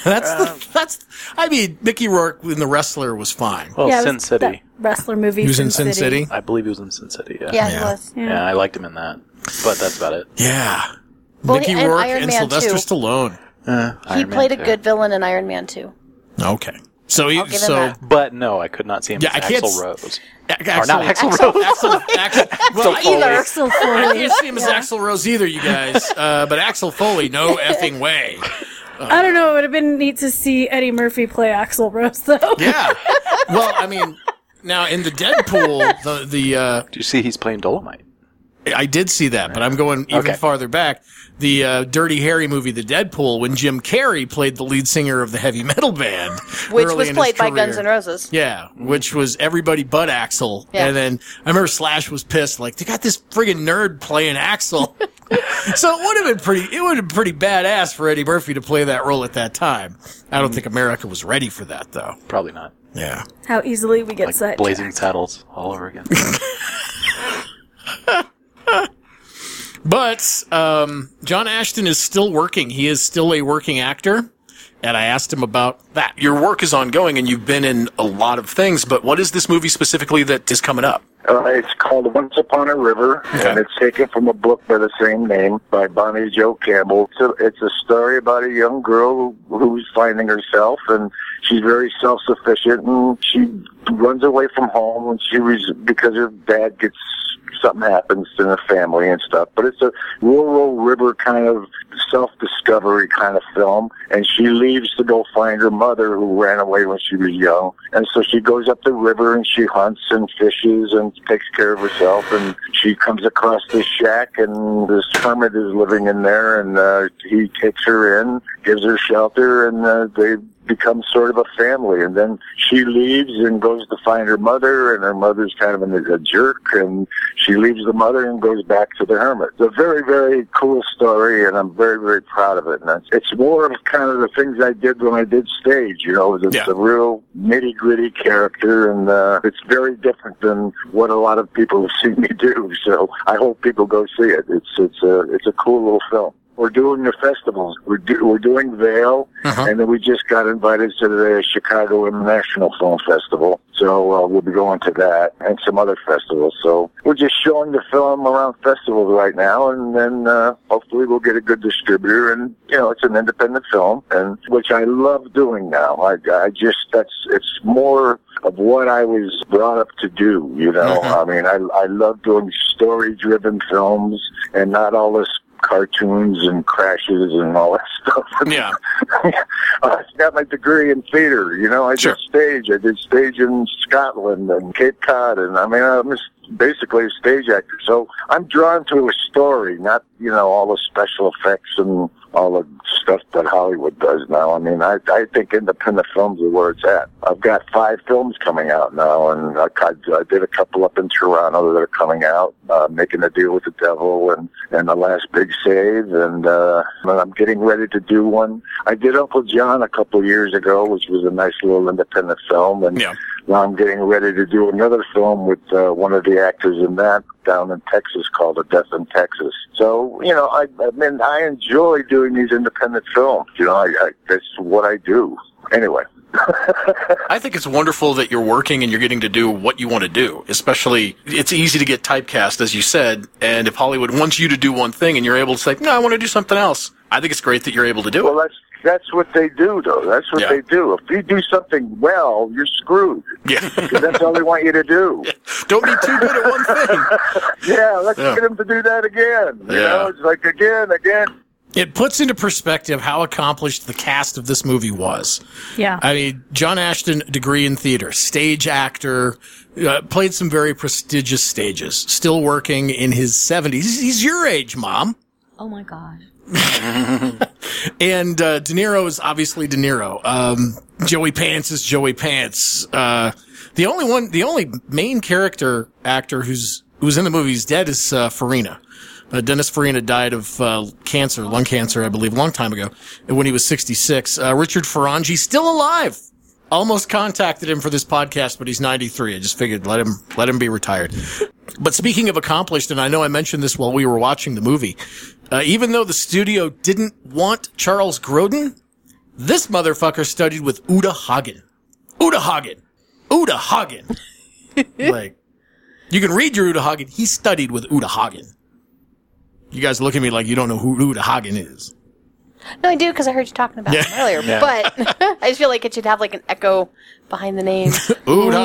I mean, Mickey Rourke in The Wrestler was fine. Well, Sin City. That wrestler movie. He was in Sin City? I believe he was in Sin City, yeah. Yeah, he was. Yeah, I liked him in that. But that's about it. Yeah. Well, Mickey and Rourke Iron and Man Sylvester 2. Stallone. He played a good villain in Iron Man 2. Okay. So I'll give him that. But no, I could not see him as Axl Rose. Or not Axl Rose. Well, either. Axl I Foley. can't see him as Axl Rose either, you guys. But Axl Foley, no effing way. I don't know. It would have been neat to see Eddie Murphy play Axl Rose, though. Yeah. Well, I mean, now in the Deadpool, do you see he's playing Dolomite? I did see that, but I'm going even farther back. The Dirty Harry movie, The Deadpool, when Jim Carrey played the lead singer of the heavy metal band. Which early was in played his by career. Guns N' Roses. Yeah, which was everybody but Axl. Yeah. And then I remember Slash was pissed, like, they got this friggin' nerd playing Axl. So it would have been pretty badass for Eddie Murphy to play that role at that time. I don't think America was ready for that, though. Probably not. Yeah. How easily we get Like sidetracked. Blazing Saddles all over again. But John Ashton is still working. He is still a working actor. And I asked him about that. Your work is ongoing, and you've been in a lot of things, but what is this movie specifically that is coming up? It's called Once Upon a River, and it's taken from a book by the same name by Bonnie Jo Campbell. It's a story about a young girl who's finding herself, and she's very self-sufficient, and she runs away from home because her dad gets something happens in the family and stuff. But it's a rural river kind of self-discovery kind of film, and she leaves to go find her mother who ran away when she was young. And so she goes up the river and she hunts and fishes and takes care of herself, and she comes across this shack, and this hermit is living in there, and he takes her in, gives her shelter, and they becomes sort of a family. And then she leaves and goes to find her mother, and her mother's kind of a jerk, and she leaves the mother and goes back to the hermit. It's a very, very cool story, and I'm very, very proud of it. And it's more of kind of the things I did when I did stage, you know. It's a real nitty-gritty character, and it's very different than what a lot of people have seen me do. So I hope people go see it. It's a cool little film. We're doing the festivals. We're doing Vail, and then we just got invited to the Chicago International Film Festival. So we'll be going to that and some other festivals. So we're just showing the film around festivals right now, and then hopefully we'll get a good distributor. And you know, it's an independent film, and which I love doing now. It's more of what I was brought up to do. You know, I mean, I love doing story-driven films and not all this cartoons and crashes and all that stuff. Yeah. I got my degree in theater, you know. I did stage. I did stage in Scotland and Cape Cod, and I mean, I'm just basically a stage actor. So I'm drawn to a story, not, you know, all the special effects and all the stuff that Hollywood does now. I mean, I think independent films are where it's at. I've got 5 films coming out now, and I did a couple up in Toronto that are coming out, Making a Deal with the Devil and The Last Big Save, and I'm getting ready to do one. I did Uncle John a couple of years ago, which was a nice little independent film, and now I'm getting ready to do another film with one of the actors in that down in Texas called A Death in Texas. So, you know, I enjoy doing these independent films. You know, that's what I do. Anyway. I think it's wonderful that you're working and you're getting to do what you want to do. Especially, it's easy to get typecast, as you said, and if Hollywood wants you to do one thing and you're able to say, no, I want to do something else, I think it's great that you're able to do it. Well, that's what they do, though. That's what they do. If you do something well, you're screwed. Yeah. Because that's all they want you to do. Yeah. Don't be too good at one thing. Let's get them to do that again. You know, it's like again. It puts into perspective how accomplished the cast of this movie was. Yeah. I mean, John Ashton, degree in theater, stage actor, played some very prestigious stages, still working in his 70s. He's your age, Mom. Oh, my God. And De Niro is obviously De Niro. Joey Pants is Joey Pants. The only main character actor who's in the movie is dead is Farina. Dennis Farina died of cancer, lung cancer, I believe, a long time ago, when he was 66. Richard Ferrangi, still alive. Almost contacted him for this podcast, but he's 93. I just figured let him be retired. But speaking of accomplished, and I know I mentioned this while we were watching the movie, even though the studio didn't want Charles Grodin, this motherfucker studied with Uta Hagen. Uta Hagen. Like, you can read your Uta Hagen. He studied with Uta Hagen. You guys look at me like you don't know who Uta Hagen is. No, I do, because I heard you talking about him earlier. Yeah. But I just feel like it should have like an echo behind the name. Uta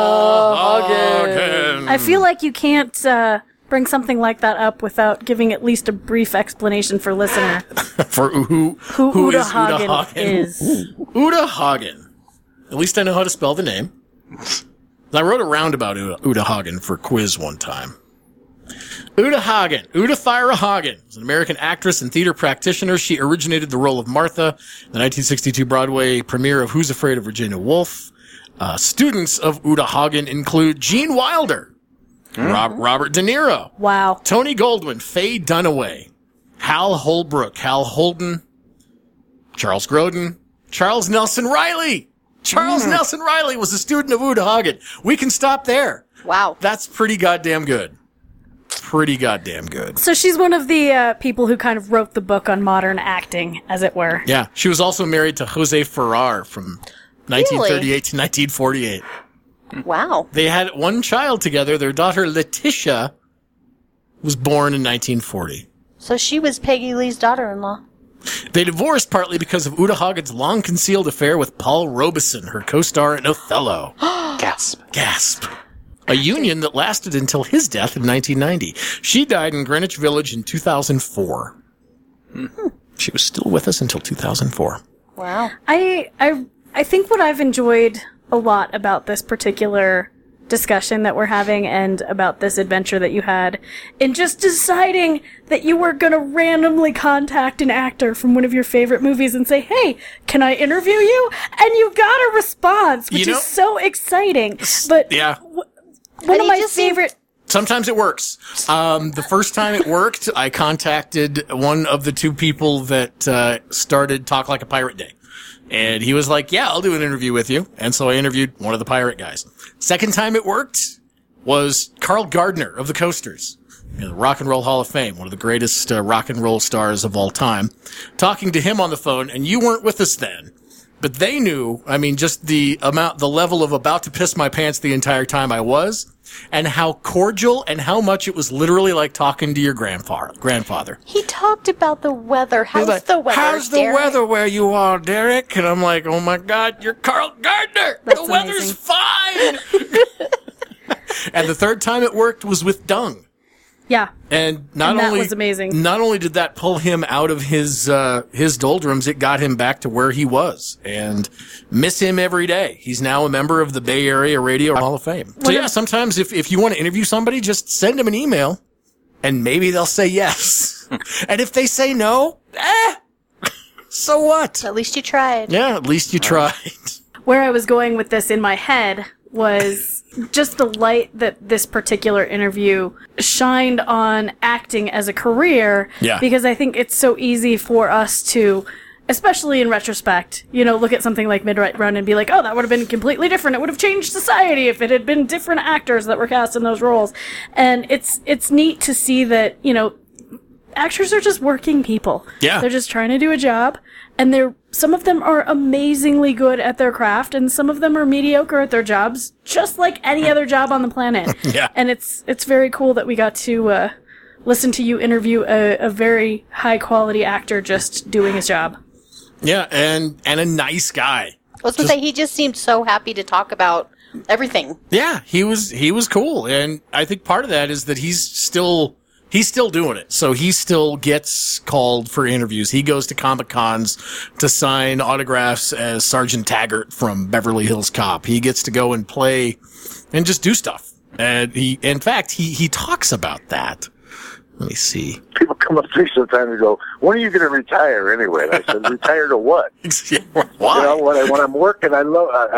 Hagen. I feel like you can't bring something like that up without giving at least a brief explanation for listener. For who Uta is Hagen Uta Hagen is. Uta Hagen. At least I know how to spell the name. I wrote a roundabout Uta Hagen for a quiz one time. Uta Hagen. Uta Thyra Hagen is an American actress and theater practitioner. She originated the role of Martha, the 1962 Broadway premiere of Who's Afraid of Virginia Woolf. Students of Uta Hagen include Gene Wilder, Robert De Niro, Tony Goldwyn, Faye Dunaway, Hal Holbrook, Hal Holden, Charles Grodin, Charles Nelson Riley. Charles Nelson Riley was a student of Uta Hagen. We can stop there. Wow. That's pretty goddamn good. Pretty goddamn good. So she's one of the people who kind of wrote the book on modern acting, as it were. Yeah. She was also married to Jose Ferrer from 1938 to 1948. Wow. They had one child together. Their daughter, Letitia, was born in 1940. So she was Peggy Lee's daughter-in-law. They divorced partly because of Uta Hagen's long-concealed affair with Paul Robeson, her co-star in Othello. Gasp. A union that lasted until his death in 1990. She died in Greenwich Village in 2004. She was still with us until 2004. Wow. I think what I've enjoyed a lot about this particular discussion that we're having and about this adventure that you had in just deciding that you were going to randomly contact an actor from one of your favorite movies and say, hey, can I interview you? And you got a response, which is so exciting. But yeah. One of my favorite... Sometimes it works. The first time it worked, I contacted one of the two people that started Talk Like a Pirate Day. And he was like, yeah, I'll do an interview with you. And so I interviewed one of the pirate guys. Second time it worked was Carl Gardner of the Coasters, the Rock and Roll Hall of Fame, one of the greatest rock and roll stars of all time. Talking to him on the phone, and you weren't with us then. But they knew, I mean, just the level of about to piss my pants the entire time I was, and how cordial and how much it was literally like talking to your grandfather. He talked about the weather. How's the weather, How's the Derek? weather where you are, Derek? And I'm like, oh my God, you're Carl Gardner. That's the weather's fine. And the third time it worked was with Dung. Yeah. And that was amazing. Not only did that pull him out of his doldrums, it got him back to where he was, and miss him every day. He's now a member of the Bay Area Radio Hall of Fame. So yeah, sometimes if you want to interview somebody, just send them an email and maybe they'll say yes. And if they say no, so what? At least you tried. Yeah, at least you tried. Where I was going with this in my head was just the light that this particular interview shined on acting as a career. Yeah. Because I think it's so easy for us to, especially in retrospect, look at something like Midnight Run and be like, oh, that would have been completely different. It would have changed society if it had been different actors that were cast in those roles. And it's neat to see that, actors are just working people. Yeah. They're just trying to do a job. And some of them are amazingly good at their craft, and some of them are mediocre at their jobs, just like any other job on the planet. Yeah. And it's very cool that we got to listen to you interview a very high-quality actor just doing his job. Yeah, and a nice guy. I was going to say, he just seemed so happy to talk about everything. Yeah, he was cool, and I think part of that is that he's still doing it. So he still gets called for interviews. He goes to Comic-Cons to sign autographs as Sergeant Taggart from Beverly Hills Cop. He gets to go and play and just do stuff. And in fact, he talks about that. Let me see. People come up to me sometimes and go, when are you going to retire anyway? And I said, retire to what? Why? When I'm working, I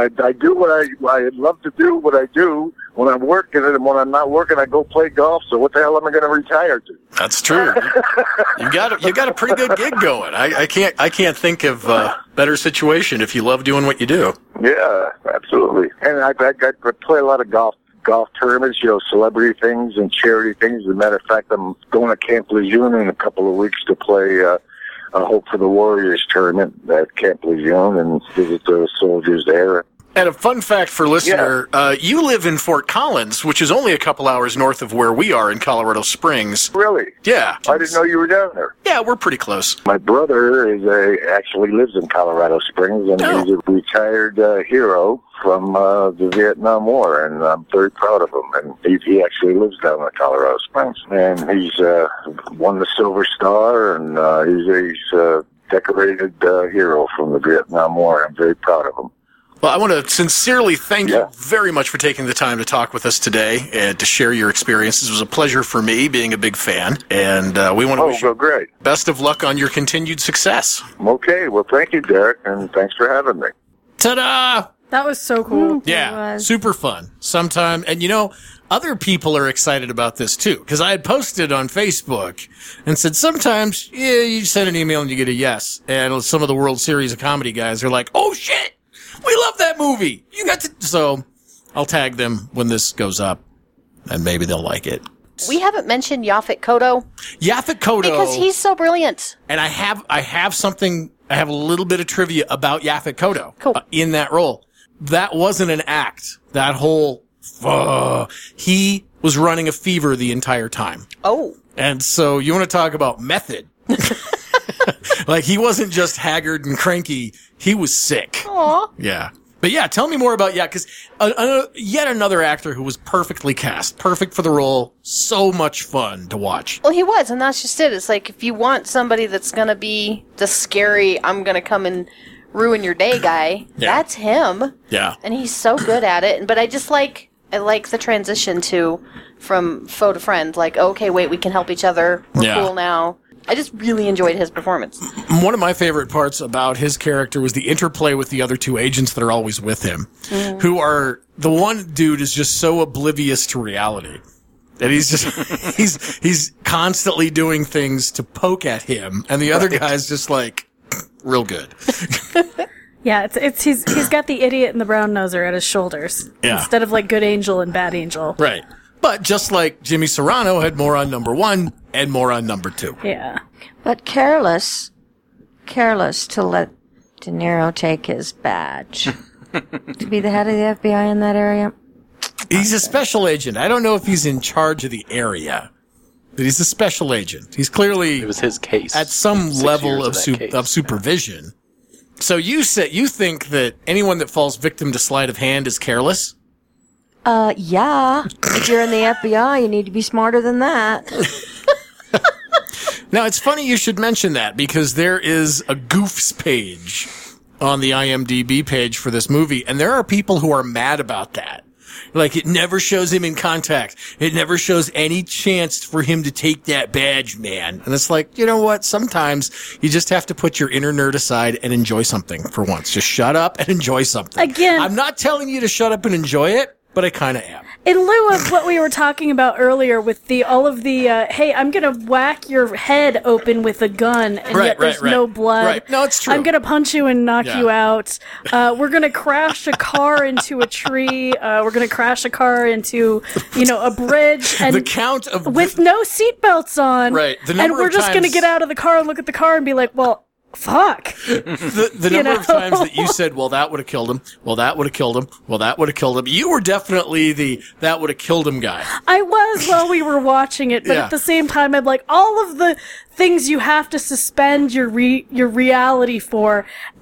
do what I love to do, what I do. When I'm working, and when I'm not working, I go play golf. So what the hell am I going to retire to? That's true. You got a pretty good gig going. I can't think of a better situation if you love doing what you do. Yeah, absolutely. And I play a lot of golf tournaments, celebrity things and charity things. As a matter of fact, I'm going to Camp Lejeune in a couple of weeks to play a Hope for the Warriors tournament at Camp Lejeune and visit the soldiers there. And a fun fact for listener, you live in Fort Collins, which is only a couple hours north of where we are in Colorado Springs. Really? Yeah. I didn't know you were down there. Yeah, we're pretty close. My brother actually lives in Colorado Springs, and he's a retired hero from the Vietnam War, and I'm very proud of him. And he actually lives down in Colorado Springs, and he's won the Silver Star, and he's a decorated hero from the Vietnam War. I'm very proud of him. Well, I want to sincerely thank you very much for taking the time to talk with us today and to share your experiences. It was a pleasure for me, being a big fan, and we want to wish you great. Best of luck on your continued success. Okay, well, thank you, Derek, and thanks for having me. Ta-da! That was so cool. Yeah, super fun. Sometime, and other people are excited about this too, because I had posted on Facebook and said sometimes, you send an email and you get a yes, and some of the World Series of Comedy guys are like, oh shit! We love that movie. So I'll tag them when this goes up, and maybe they'll like it. We haven't mentioned Yaphet Kotto. Yaphet Kotto, because he's so brilliant. And I have something. I have a little bit of trivia about Yaphet Kotto in that role. That wasn't an act. That whole he was running a fever the entire time. Oh, and so you want to talk about method? Like, he wasn't just haggard and cranky. He was sick. Aww. Yeah. But yeah, tell me more about, because yet another actor who was perfectly cast, perfect for the role, so much fun to watch. Well, he was, and that's just it. It's like, if you want somebody that's going to be the scary, I'm going to come and ruin your day guy, that's him. Yeah. And he's so good at it. But I just like I like the transition from foe to friend. Like, okay, wait, we can help each other. We're cool now. I just really enjoyed his performance. One of my favorite parts about his character was the interplay with the other two agents that are always with him, who are, the one dude is just so oblivious to reality. And he's just, he's constantly doing things to poke at him, and the other guy's just like, real good. Yeah, he's got the idiot and the brown noser at his shoulders. Yeah. Instead of like good angel and bad angel. Right. But just like Jimmy Serrano had more on number 1 and more on number 2. Yeah. But careless to let De Niro take his badge. To be the head of the FBI in that area. He's a special agent. I don't know if he's in charge of the area, but he's a special agent. He's clearly, it was his case, at some level of supervision. So you think that anyone that falls victim to sleight of hand is careless? Yeah. If you're in the FBI, you need to be smarter than that. Now, it's funny you should mention that, because there is a goofs page on the IMDb page for this movie, and there are people who are mad about that. Like, it never shows him in contact. It never shows any chance for him to take that badge, man. And it's like, you know what? Sometimes you just have to put your inner nerd aside and enjoy something for once. Just shut up and enjoy something. Again, I'm not telling you to shut up and enjoy it, but I kind of am. In lieu of what we were talking about earlier with all of the, hey, I'm going to whack your head open with a gun, and yet there's no blood. Right. No, it's true. I'm going to punch you and knock you out. We're going to crash a car into a tree. We're going to crash a car into, a bridge. And the count of... with no seatbelts on. Right. And we're just going to get out of the car and look at the car and be like, well... fuck. The number of times that you said, well, that would have killed him. Well, that would have killed him. Well, that would have killed him. You were definitely the that would have killed him guy. I was while we were watching it, but at the same time, I'm like, all of the things you have to suspend your reality for,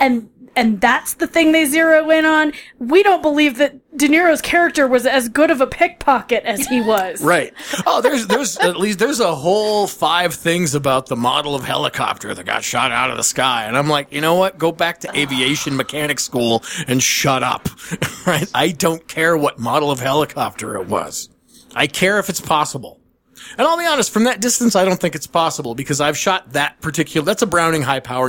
and that's the thing they zero in on. We don't believe that De Niro's character was as good of a pickpocket as he was. Right. Oh, there's a whole 5 things about the model of helicopter that got shot out of the sky. And I'm like, you know what? Go back to aviation mechanic school and shut up. Right? I don't care what model of helicopter it was. I care if it's possible. And I'll be honest, from that distance, I don't think it's possible, because I've shot that's a Browning high power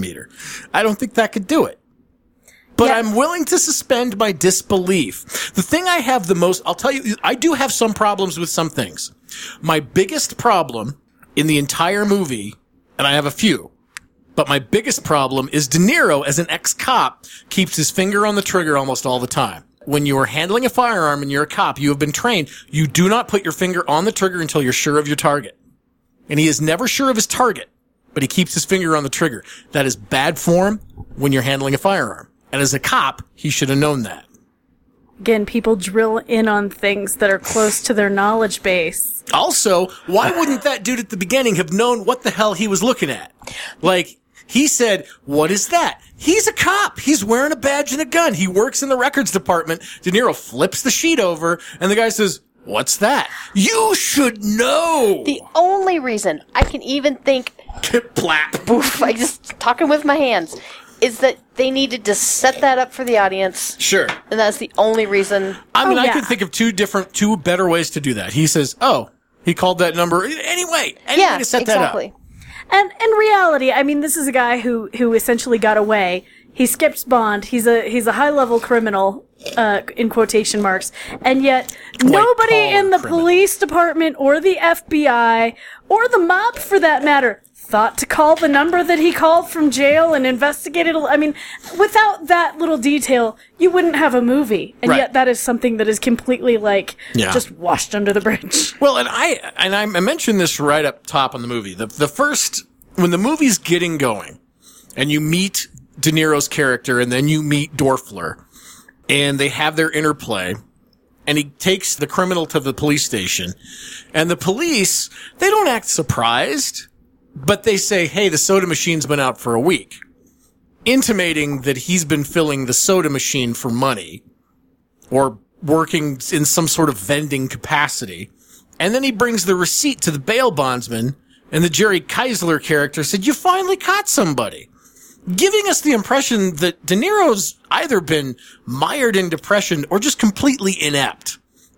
9mm. I don't think that could do it. But I'm willing to suspend my disbelief. The thing I have the most, I'll tell you, I do have some problems with some things. My biggest problem in the entire movie, and I have a few, but my biggest problem is De Niro, as an ex-cop, keeps his finger on the trigger almost all the time. When you are handling a firearm and you're a cop, you have been trained, you do not put your finger on the trigger until you're sure of your target. And he is never sure of his target, but he keeps his finger on the trigger. That is bad form when you're handling a firearm. And as a cop, he should have known that. Again, people drill in on things that are close to their knowledge base. Also, why wouldn't that dude at the beginning have known what the hell he was looking at? Like, he said, what is that? He's a cop. He's wearing a badge and a gun. He works in the records department. De Niro flips the sheet over, and the guy says, what's that? You should know. The only reason I can even think... Plap. Boof, I just talking with my hands... is that they needed to set that up for the audience. Sure. And that's the only reason. I mean, I could think of two better ways to do that. He says, oh, he called that number. Anyway to set that up. And in reality, I mean, this is a guy who essentially got away. He skips Bond. He's a high-level criminal, in quotation marks. And yet, nobody in the police department or the FBI or the mob, for that matter, thought to call the number that he called from jail and investigated. I mean, without that little detail, you wouldn't have a movie. And yet that is something that is completely, just washed under the bridge. Well, and I mentioned this right up top on the movie. The first, when the movie's getting going, and you meet De Niro's character, and then you meet Dorfler, and they have their interplay, and he takes the criminal to the police station, and the police, they don't act surprised. But they say, hey, the soda machine's been out for a week, intimating that he's been filling the soda machine for money or working in some sort of vending capacity. And then he brings the receipt to the bail bondsman, and the Jerry Keisler character said, you finally caught somebody, giving us the impression that De Niro's either been mired in depression or just completely inept.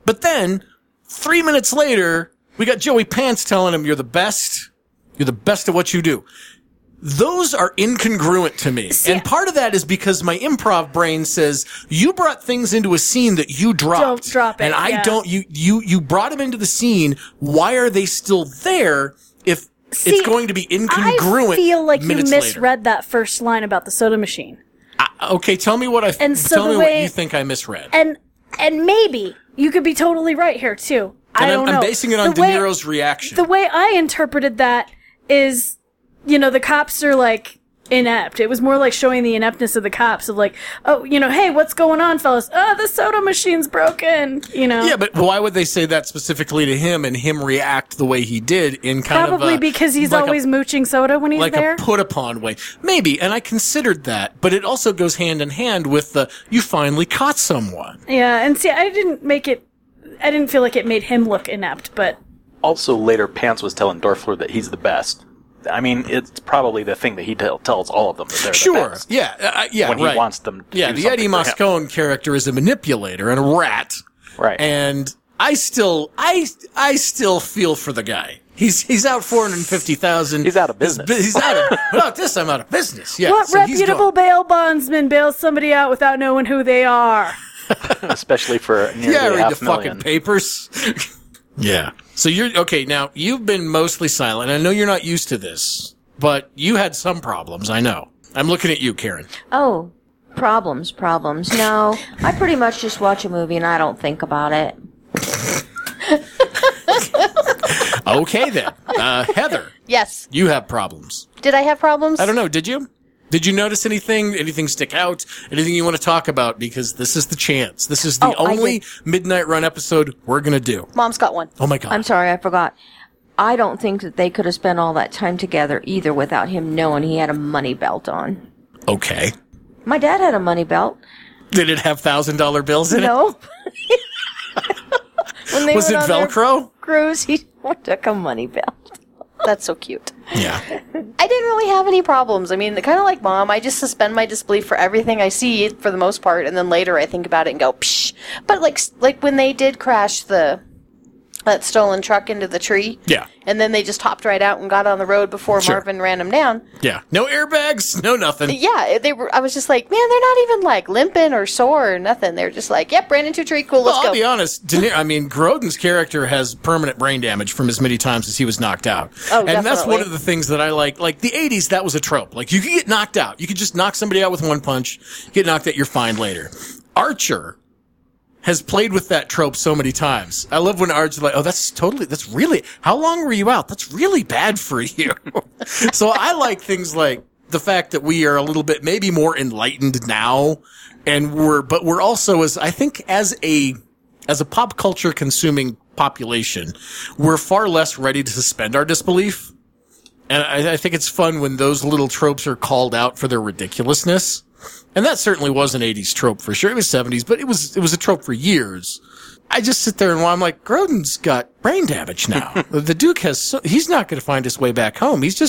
But then, 3 minutes later, we got Joey Pants telling him, you're the best. You're the best at what you do. Those are incongruent to me. And part of that is because my improv brain says, you brought things into a scene that you dropped. Don't drop it. And I don't, you brought them into the scene. Why are they still there if it's going to be incongruent? I feel like you misread misread that first line about the soda machine. Okay, tell me what what you think I misread. And maybe you could be totally right here too. I don't know. I'm basing it on De Niro's reaction. The way I interpreted that is, the cops are like inept. It was more like showing the ineptness of the cops of like, oh, hey, what's going on, fellas? Oh, the soda machine's broken, Yeah, but why would they say that specifically to him and him react the way he did in kind Probably because he's like always mooching soda when he's there? Like a put-upon way. Maybe, and I considered that, but it also goes hand in hand with the, you finally caught someone. Yeah, and see, I didn't feel like it made him look inept, but... Also, later, Pants was telling Dorfler that he's the best. I mean, it's probably the thing that he tells all of them that they're the best. Yeah, when he wants them to do the Eddie Moscone character is a manipulator and a rat. Right. And I still feel for the guy. He's out $450,000. He's out of business. Without this, I'm out of business. Yeah. What reputable bail bondsman bails somebody out without knowing who they are? Especially for nearly read the $500,000. fucking papers. Yeah. So now you've been mostly silent. I know you're not used to this, but you had some problems, I know. I'm looking at you, Karen. Oh, problems. No, I pretty much just watch a movie and I don't think about it. Okay then. Heather. Yes. You have problems. Did I have problems? I don't know. Did you? Did you notice anything? Anything stick out? Anything you want to talk about? Because this is the chance. This is the only Midnight Run episode we're going to do. Mom's got one. Oh, my God. I'm sorry, I forgot. I don't think that they could have spent all that time together either without him knowing he had a money belt on. Okay. My dad had a money belt. Did it have $1,000 bills in it? When they Was it Velcro? Cruise, he took a money belt. That's so cute. Yeah. I didn't really have any problems. I mean, kind of like Mom, I just suspend my disbelief for everything I see for the most part, and then later I think about it and go, psh. But like when they did crash that stolen truck into the tree. Yeah. And then they just hopped right out and got on the road before Marvin ran them down. Yeah. No airbags, no nothing. Yeah, I was just like, man, they're not even like limping or sore or nothing. They're just like, yep, ran into a tree, cool, let's go. I'll be honest, Grodin's character has permanent brain damage from as many times as he was knocked out. Oh, and definitely. That's one of the things that I like. Like the 80s, that was a trope. Like you could get knocked out. You could just knock somebody out with one punch, get knocked out, you're fine later. Archer has played with that trope so many times. I love when Archer's like, oh, that's really, how long were you out? That's really bad for you. So I like things like the fact that we are a little bit maybe more enlightened now, and we're also as a pop culture consuming population, we're far less ready to suspend our disbelief. And I think it's fun when those little tropes are called out for their ridiculousness. And that certainly was an 80s trope for sure. It was 70s, but it was a trope for years. I just sit there and I'm like, Grodin's got brain damage now. The Duke he's not going to find his way back home. He's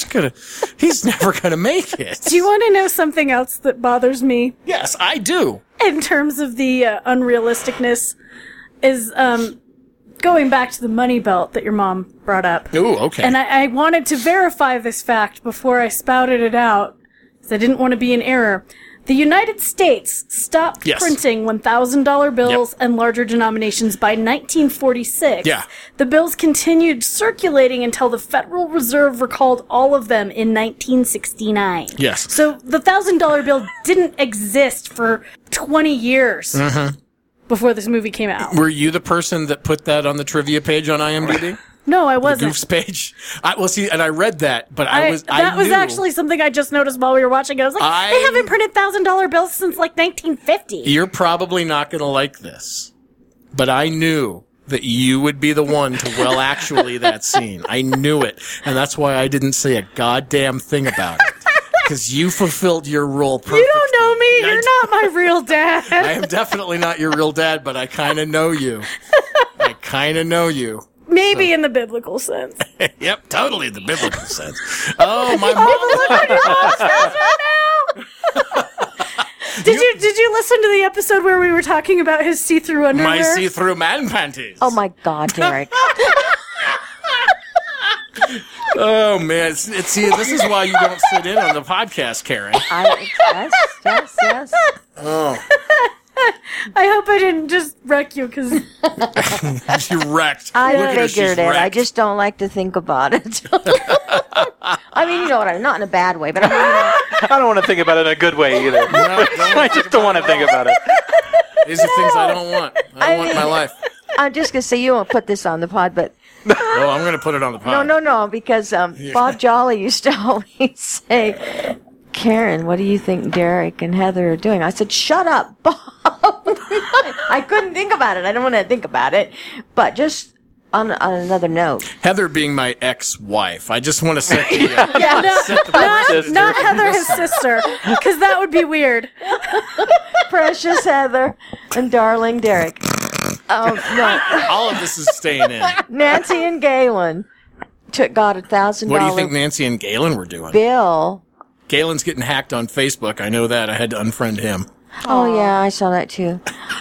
never going to make it. Do you want to know something else that bothers me? Yes, I do. In terms of the unrealisticness is, going back to the money belt that your mom brought up. Ooh, okay. And I wanted to verify this fact before I spouted it out, because I didn't want to be in error. The United States stopped printing $1,000 bills and larger denominations by 1946. Yeah. The bills continued circulating until the Federal Reserve recalled all of them in 1969. Yes. So the $1,000 bill didn't exist for 20 years before this movie came out. Were you the person that put that on the trivia page on IMDb? No, I wasn't. The Goofs page. And I read that, but that was actually something I just noticed while we were watching. I was like, they haven't printed $1,000 bills since like 1950. You're probably not going to like this, but I knew that you would be the one to actually that scene. I knew it, and that's why I didn't say a goddamn thing about it. Because you fulfilled your role perfectly. You don't know me. You're not my real dad. I am definitely not your real dad, but I kind of know you. Maybe in the biblical sense. Yep, totally in the biblical sense. Oh, my mom. Did you listen to the episode where we were talking about his see-through underwear? My see-through man panties. Oh my God, Derek. Oh man, see, this is why you don't sit in on the podcast, Karen. Yes. Oh. I hope I didn't just wreck you, because you wrecked. I figured it. I just don't like to think about it. I mean, you know what I mean? Not in a bad way, but I don't want to think about it in a good way either. I just don't want to think about it. These are things I don't want. I want in my life. I'm just going to say, you won't put this on the pod, but... Oh, I'm going to put it on the pod. No, because Bob Jolly used to always say, Karen, what do you think Derek and Heather are doing? I said, shut up, Bob. I couldn't think about it. I don't want to think about it. But just on another note. Heather being my ex-wife. I just want to set the... not Heather, his sister, because that would be weird. Precious Heather and darling Derek. No. All of this is staying in. Nancy and Galen got $1,000. What do you think Nancy and Galen were doing? Bill. Galen's getting hacked on Facebook. I know that. I had to unfriend him. Oh, yeah, I saw that too.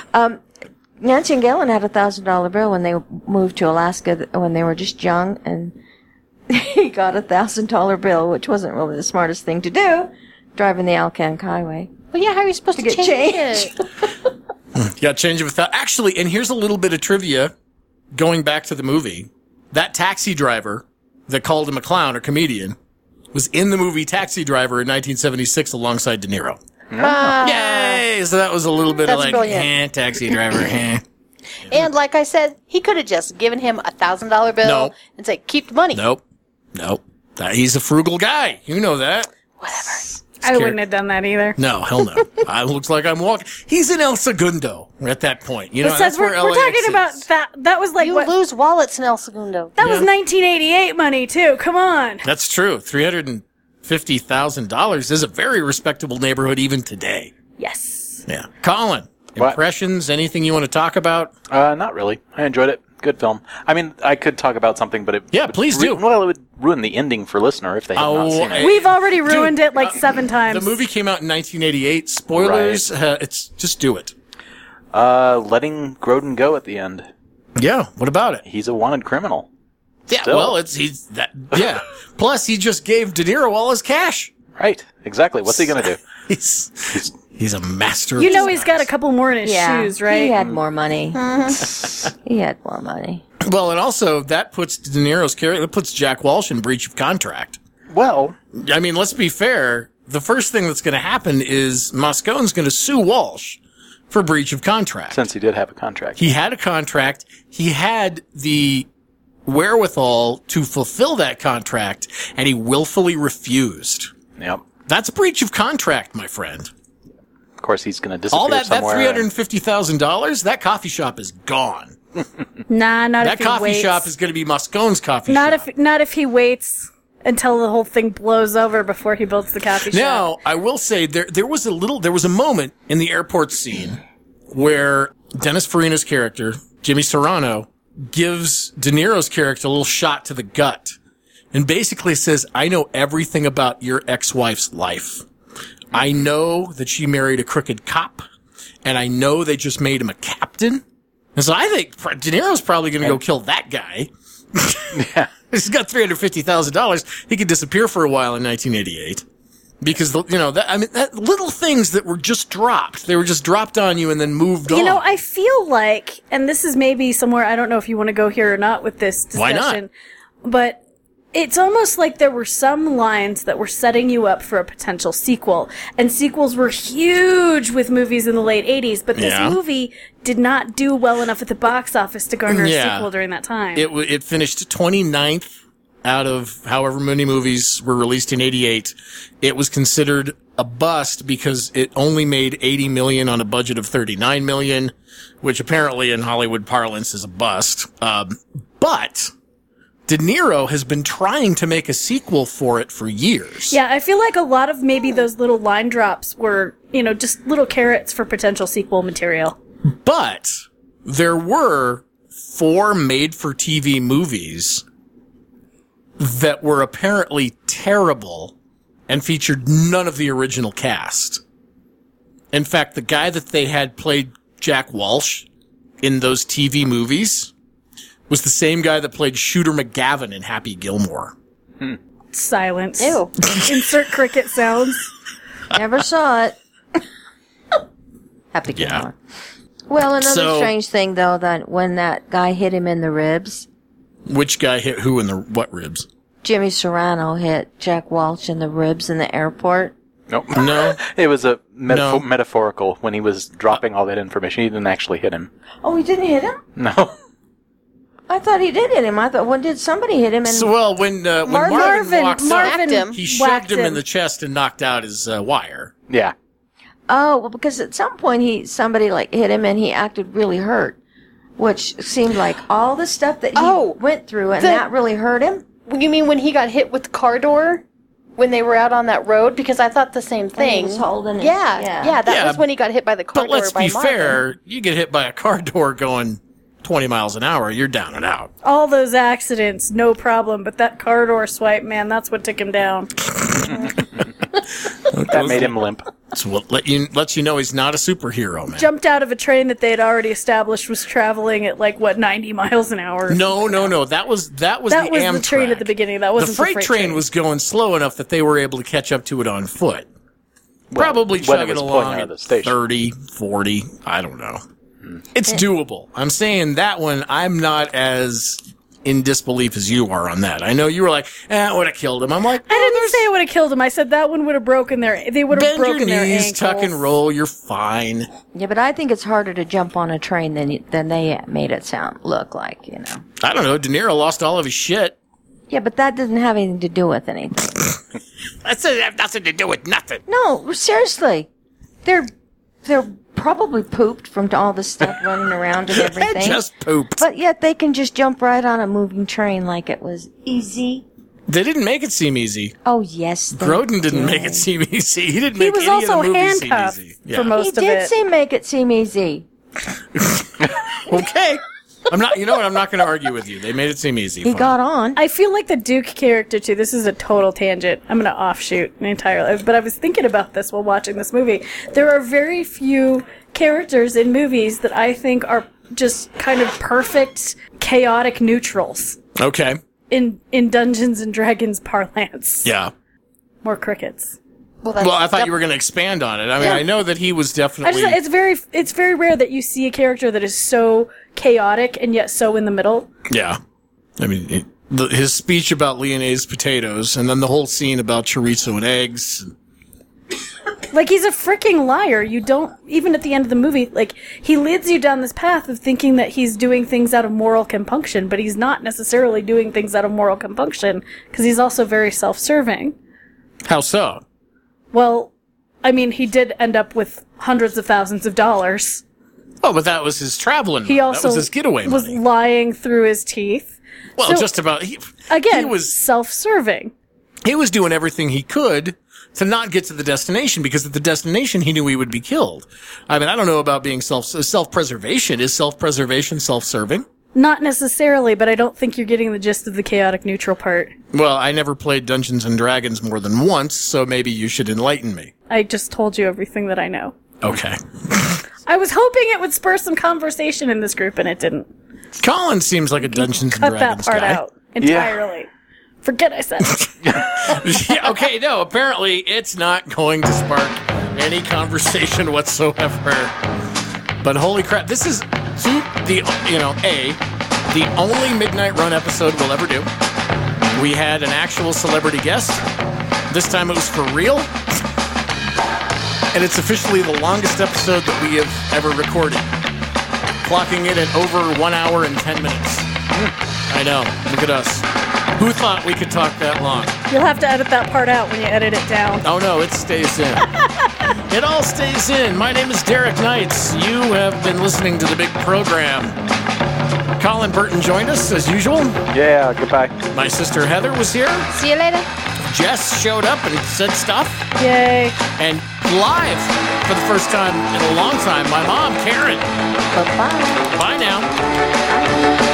Nancy and Galen had $1,000 bill when they moved to Alaska when they were just young, and he got $1,000 bill, which wasn't really the smartest thing to do, driving the Alcan Highway. Well, yeah, how are you supposed to get change it? You got change of $1,000. Actually, and here's a little bit of trivia going back to the movie. That taxi driver that called him a clown or comedian was in the movie Taxi Driver in 1976 alongside De Niro. Yay! So that was a little bit of like, taxi driver, And like I said, he could have just given him $1,000 bill and said, keep the money. Nope. He's a frugal guy. You know that. Whatever. I wouldn't have done that either. No, hell no. It looks like I'm walking. He's in El Segundo at that point. You know, that's where we're talking about that. That was like you lose wallets in El Segundo. That was 1988 money too. Come on. That's true. $350,000 is a very respectable neighborhood even today. Yes. Yeah. Colin, impressions? Anything you want to talk about? Not really. I enjoyed it. Good film. I mean, I could talk about something, but please do. Well, it would ruin the ending for listener if they have not seen it. We've already ruined it like 7 times. The movie came out in 1988. Spoilers. Right. Just do it. Letting Grodin go at the end. Yeah. What about it? He's a wanted criminal. Yeah. Still. Well, he's that. Yeah. Plus, he just gave De Niro all his cash. Right. Exactly. What's he gonna do? He's a master. You know, he's got a couple more in his shoes, right? He had more money. He had more money. Well, and also that puts De Niro's character, that puts Jack Walsh in breach of contract. Well, I mean, let's be fair. The first thing that's going to happen is Moscone's going to sue Walsh for breach of contract. Since he did have a contract. He had a contract. He had the wherewithal to fulfill that contract, and he willfully refused. Yep. That's breach of contract, my friend. Of course, he's going to disappear all that somewhere. That $350,000, that coffee shop is gone. Nah, not that if he coffee waits. shop is going to be Moscone's coffee shop. Not if he waits until the whole thing blows over before he builds the coffee shop. Now, I will say there was a moment in the airport scene where Dennis Farina's character, Jimmy Serrano, gives De Niro's character a little shot to the gut and basically says, I know everything about your ex-wife's life. I know that she married a crooked cop, and I know they just made him a captain. And so I think De Niro's probably going to go kill that guy. Yeah. He's got $350,000. He could disappear for a while in 1988. Because, that little things that were just dropped. They were just dropped on you and then moved on. You know, I feel like, and this is maybe somewhere, I don't know if you want to go here or not with this discussion. Why not? But it's almost like there were some lines that were setting you up for a potential sequel. And sequels were huge with movies in the late 80s, but this movie did not do well enough at the box office to garner a sequel during that time. It finished 29th out of however many movies were released in 88. It was considered a bust because it only made $80 million on a budget of $39 million, which apparently in Hollywood parlance is a bust. But De Niro has been trying to make a sequel for it for years. Yeah, I feel like a lot of maybe those little line drops were, just little carrots for potential sequel material. But there were 4 made-for-TV movies that were apparently terrible and featured none of the original cast. In fact, the guy that they had played Jack Walsh in those TV movies was the same guy that played Shooter McGavin in Happy Gilmore. Silence. Ew. Insert cricket sounds. Never saw it. Happy Gilmore. Well, another strange thing, though, that when that guy hit him in the ribs. Which guy hit who in the what ribs? Jimmy Serrano hit Jack Walsh in the ribs in the airport. Nope. No. It was a metaphorical when he was dropping all that information. He didn't actually hit him. Oh, he didn't hit him? No. I thought he did hit him. I thought, when did somebody hit him? And when Marvin walks up, him. He shoved him in the chest and knocked out his wire. Yeah. Oh, well, because at some point somebody hit him and he acted really hurt, which seemed like all the stuff that he went through and that really hurt him. You mean when he got hit with the car door? When they were out on that road? Because I thought the same thing. He was holding it. Yeah, that was when he got hit by the car door. But let's be fair, you get hit by a car door going 20 miles an hour, you're down and out. All those accidents, no problem. But that car door swipe, man, that's what took him down. That made him limp. That's what lets you know he's not a superhero, man. Jumped out of a train that they had already established was traveling at 90 miles an hour. No. That was the Amtrak. The train at the beginning. That wasn't the freight train was going slow enough that they were able to catch up to it on foot. Probably chugging along at 30, 40, I don't know. It's doable. I'm saying that one, I'm not as in disbelief as you are on that. I know you were like, it would have killed him. I'm like, I didn't say it would have killed him. I said that one would have broken they would have broken their ankles. Bend your knees, tuck and roll, you're fine. Yeah, but I think it's harder to jump on a train than they made it look like, I don't know. De Niro lost all of his shit. Yeah, but that doesn't have anything to do with anything. That doesn't have nothing to do with nothing. No, seriously. They're probably pooped from all the stuff running around and everything. Just pooped. But yet they can just jump right on a moving train like it was easy. They didn't make it seem easy. Oh, yes, they Grodin didn't make it seem easy. He didn't make any of the movie handcuffed seem easy. For most of it. He did make it seem easy. Okay. I'm not going to argue with you. They made it seem easy. He got on. I feel like the Duke character, too. This is a total tangent. I'm going to offshoot entirely. But I was thinking about this while watching this movie. There are very few characters in movies that I think are just kind of perfect, chaotic neutrals. Okay. In Dungeons and Dragons parlance. Yeah. More crickets. Well, I thought you were going to expand on it. I mean, I know that he was definitely... It's very rare that you see a character that is so chaotic and yet so in the middle. Yeah. I mean, his speech about Lyonnaise potatoes and then the whole scene about chorizo and eggs. He's a freaking liar. You don't... Even at the end of the movie, he leads you down this path of thinking that he's doing things out of moral compunction, but he's not necessarily doing things out of moral compunction because he's also very self-serving. How so? Well, I mean, he did end up with hundreds of thousands of dollars. Oh, but that was his traveling money. He also that was his getaway money. was lying through his teeth. Well, So, just about. He was self-serving. He was doing everything he could to not get to the destination because at the destination he knew he would be killed. I mean, I don't know about being self-preservation. Is self-preservation self-serving? Not necessarily, but I don't think you're getting the gist of the chaotic neutral part. Well, I never played Dungeons and Dragons more than once, so maybe you should enlighten me. I just told you everything that I know. Okay. I was hoping it would spur some conversation in this group, and it didn't. Colin seems like a Dungeons and Dragons guy. Cut that part out entirely. Yeah. Forget I said it. Yeah, okay, no, apparently it's not going to spark any conversation whatsoever. But holy crap, this is the only Midnight Run episode we'll ever do. We had an actual celebrity guest. This time it was for real. And it's officially the longest episode that we have ever recorded. Clocking it at over 1 hour and 10 minutes. I know, look at us. Who thought we could talk that long? You'll have to edit that part out when you edit it down. Oh no, it stays in. It all stays in. My name is Derek Knights. You have been listening to the big program. Colin Burton joined us as usual. Yeah, goodbye. My sister Heather was here. See you later. Jess showed up and said stuff. Yay. And live for the first time in a long time, my mom, Karen. Bye-bye. Bye now.